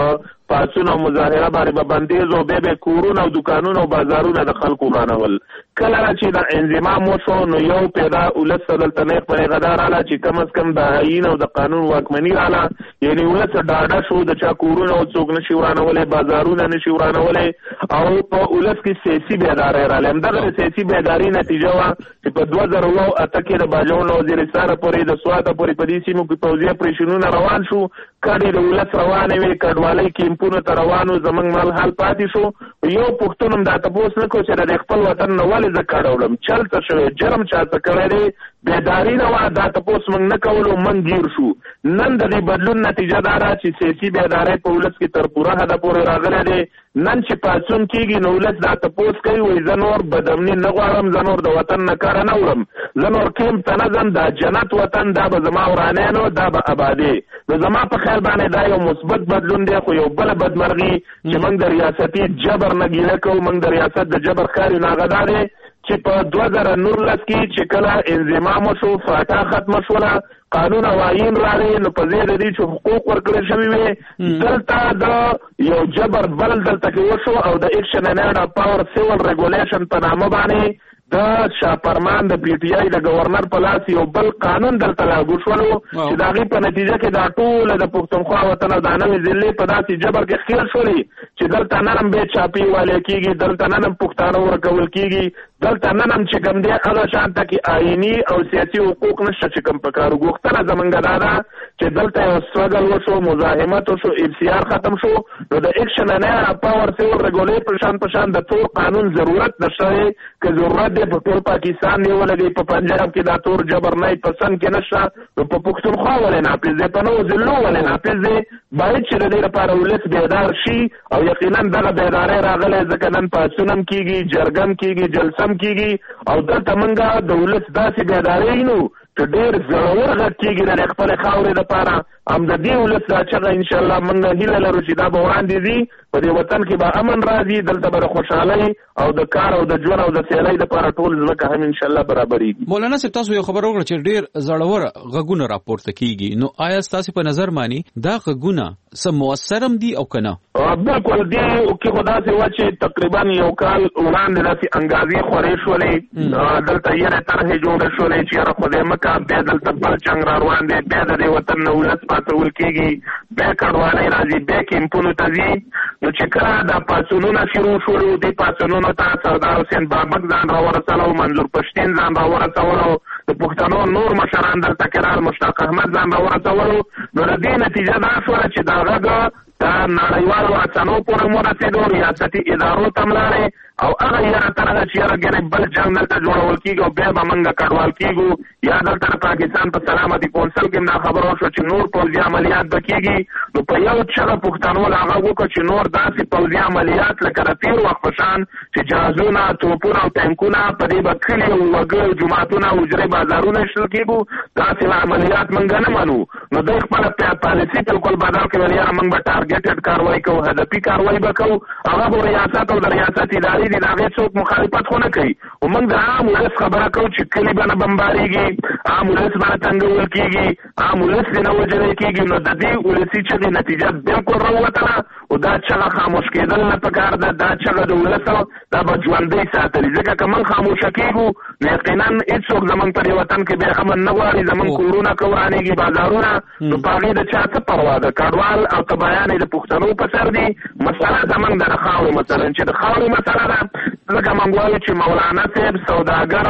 پاڅون او مظاهره باندې به بندیز او به به کورونه او دکانونه او بازارونه د خلکو غانول. کله چې د انضمام وشو نو یو پیدا ولس دلته نه په غدار اله چې کم از کم د آئین او د قانون واکمنی رااله، یعنی ولس ډاډه شو د چا کورونه او څوک نشي ورانولې، بازارونه نشي ورانولې او په ولس کې سیاسي بیداری رااله. همدغه سیاسي بیداری نتیجه وا چې په دوه زره او اته کې د باجوړ وزیرستان پورې د سواته پورې په دې سیمو کې پوځي اپریشنونه روان شو، کډې د ولس روانې وي، کډوالۍ کیمپونو ته روانو، زمونږ مال حال پاتې شو. یو پښتون هم دا تپوس نه کو چې د خپل وطن نه ولې زه کډولم، چلته شوی جرم چاته کړی دی، بیداری نه وه، دا تپوس موږ نه کولو، موږ ګیر شو. نن د دې بدلون نتیجه دا ده چې سیاسي بیداری په ولس کې تر پوره حده پورې راغلی دی. نن چې پاڅون کېږي نو ولس دا تپوس کوي، وایي زه نور بدامني نه غواړم، زه نور د وطن نه کاره نه وړم، زه نور کیمپ ته نه ځم، دا جنت وطن دا به زما ورانیانو دا به ابادي. نو زما په خیال باندې دا یو مثبت بدلون دی، خو یو بله بدمرغي چې موږ د ریاستي جبر نه ګیله کوو، موږ د ریاست د جبر ښکار یو هغه دا دی چې په دوه زره نولس کې چې کله انضمام وشو، فاټا ختمه شوله، قانون او آئین راغی، نو په ځای د دې چې حقوق ورکړل شوي وي دلته د یو جبر بل دلته کې وشو او د ایکشن اینډ اف پاور سیول ریګولیشن په نامه باندې د شاپرمان د پی ټی آی د گورنر په لاس یو بل قانون دلته لاګو شولو چې د هغې په نتیجه کې دا ټوله د پښتونخوا وطن او دا نوې ضلعې په داسې جبر کې ښکېل شولې چې دلته نن هم بې چاپي والی کېږي، دلته نن هم پښتانه ورکول کېږي، دلته نن هم چې کوم دی هغه شانته کې آئیني او سیاسي حقوق نشته چې کوم پکار. غوښتنه زمونږ دا ده چې دلته یو سټرګل وشو، مزاحمت وشو، اف سی آر ختم شو، نو د ایکشن اینډ اف پاور سیول ریګولیټر شان په شان د تور قانون ضرورت نشته دی. که ضرورت دی په ټول پاکستان دی ولګي، په پنجاب کې دا تور جبر نه پسند کې نشته، نو په پښتونخوا ولې ناپیز دی، په نو ضلعو ولې ناپیز دی. باید چې د دې لپاره ولس بیدار شي او یقینا دغه بیداری راغلی، ځکه نن پاڅون هم کېږي، جرګه هم کېږي، جلسه هم کېږي او دلته موږ د ولس داسې بیداری نو چې ډېر زړور غږ کېږي د خپلې خاورې دپاره. هم د دې ولس دا چغه انشاءالله موږ هیله لرو چې دا به وړاندې ځي، په دې وطن کې به امن راځي، دلته به د خوشحالۍ او د کار او د ژوند او د سیالۍ دپاره ټول ځمکه هم انشاءالله برابرېږي. مولانا صاحب تاسو یو خبر وکړه چې ډېر زړور غږونه راپورته کېږي، نو آیا ستاسو په نظر باندې دا غږونه څه مؤثر هم دي او که نه؟ بالکل دې کې خو داسې وه چې تقریبا یو کال وړاندې داسې انګازې خورې شولې، دلته یېرې طرحې جوړې شولې چې یاره خدای مکه بیا دلته بل جنګ را روان دی، بیا د دې وطن نه ولس پاڅول کېږي، بیا کډوالۍ راځي، بیا کیمپونو ته ځي. نو چې کله دا پاڅونونه شروع شولو، دې پاڅونونو ته سردار حسین بابک ځان را ورسولو، منظور پښتین ځان را ورسولو، د پښتنو نور مشران دلته کرال مشتاق احمد ځان را ورسولو. نو د دې نتیجه دا شوله چې دا غږ دا نړیوالو رسنو پورې ورسېدو، ریاستي ادارو ته لاړې او هغه یاره ترغه چې یاره ګنې بل جنګ دلته جوړول کېږي او بیا به موږ کډوال کېږو، یا دلته د پاکستان په سلامتي کونسل کې دا خبره وشوه چې نور پوځي عملیات به کېږي. نو په یو چغه پښتنو هغه وکړه چې نور داسې پوځي عملیات لکه د تېر وخت په شان چې جهازونه، توپونه او ټینکونه په دې به کلي او وګړي، جوماتونه، حجرې، بازارونه ایستل کېږو، داسې عملیات موږ نه منو. نو دوی خپله پالیسي بالکل بدل کړل، یاره موږ به ټارګېټډ کاروایي کوو، هدفي کاروایي به کوو، هغه به ریاست او د ریاست ادارې دي، د هغې څوک مخالفت خو نه کوي. او موږ د عام ولس خبره کوو چې کلي به نه بمبارېږي، عام ولس به نه تنګول کېږي، عام ولس دې نه وژلی کېږي. نو د دې ولسي چغې نتیجه بالکل راووتله او دا چغه خاموش کېدل نه پکار ده، دا چغه د ولس دا به ژوندۍ ساتلي، ځکه که موږ خاموشه کېږو نو یقینا هېڅوک زموږ په دې وطن کې بیا امن نه غواړي، زموږ کورونه که ورانېږي، بازارونه، نو په هغې د چا څه پروا ده. کډوال او تبایان یې د پښتنو په سر دي، مسله زموږ د خاورې مثلا چې د خاورې مسله ده، ځکه موږ وایو چې مولانا صاحب سوداګر،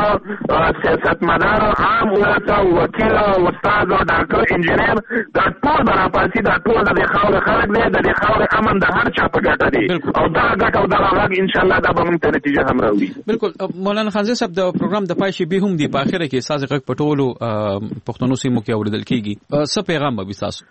سیاستمدار، عام ولس، وکیل، استاد، ډاکټر، انجینر، دا ټول به راپاڅي، دا ټول د دې خاورې خلک دی، د دې خاورې امن د هر چا په ګټه دی او دغه ګټه او دغه غږ انشاءالله دا به موږ ته نتیجه هم راوړي. بالکل مولانا خانزي صاحب د پروګرام د پای شیبې هم دی، په اخره کې ستاسو غږ په ټولو پښتنو سیمو کې اورېدل کېږي، څه پیغام به وي ستاسو؟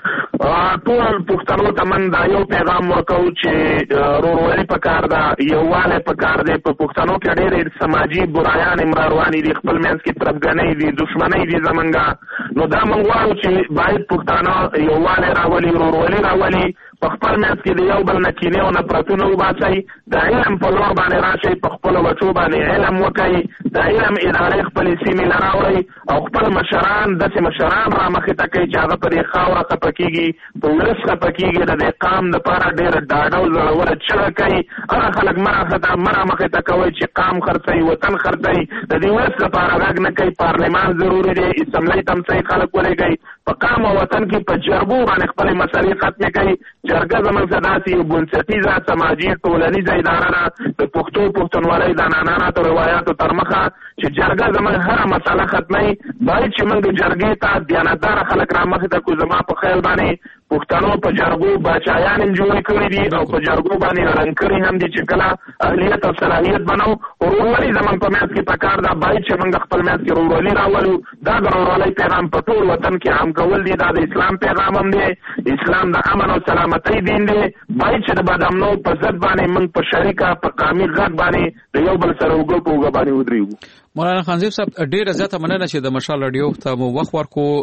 ټول پښتنو ته من دا یو پیغام ورکوو چې ورورولي پکار ده، یووالی پکار دی. په پښتنو کې ډېرې سماجي برایان هم راروانې دي، خپل منځ کې تربګنۍ دي، دښمنۍ دي زمونږ. نو دا موږ غواړو چې باید پښتانه یووالی راولي، ورورولي راولي، په خپل منځ کې د یو بل نه کینې او نفرتونه وباسئ، د علم په لور باندې راشئ، په خپلو بچو باندې علم وکئ، د علم ادارې خپلې سیمې له راوړئ او خپل مشران داسې مشران را مخې ته کوي چې هغه په دې خاوره خفه کېږي، په ولس خفه کېږي، د دې قام دپاره ډېره ډاډه او زړوره چغه کوي. هغه خلک مه رامخې ته کوئ چې قام خرڅوي، وطن خرڅوي، د دې ولس لپاره غږ نه کوي. پارلمان ضروري دی، اسمبلۍ ته هم صحیح خلک ولېږئ، په قام او وطن کې په جرګو باندې خپلې مسلې ختمې کوي. جرګه زموږ څه داسې یو بنسټیزه سماجي ټولنیزه اداره ده د پښتو پښتونولۍ د عنعناتو روایاتو تر مخه چې جرګه زموږ هره مسله ختموي. باید چې موږ جرګې ته دیانتداره خلک رامخې ته کړو. زما په خیال باندې پښتنو په جرګو باچایان جوړې کړي دي او په جرګو باندې رنګ کړي هم دي چې کله اهلیت او صلاحیت بنو. ورورولي زموږ په منځ کې پکار ده، باید چې موږ خپل منځ کې ورورولي راولو. دا د ورورولۍ پیغام په ټول وطن کې عام کول دي. دا د اسلام پیغام هم دی، اسلام د امن او سلامتۍ دین دی. باید چې د بدامنو په ضد باندې موږ په شریکه په قامي غږ باندې د یو بل سره اوږه په اوږه باندې ودرېږو. مولانا خانزیب صاحب ډېره زیاته مننه چې د مشال راډیو ته مو وخت ورکو.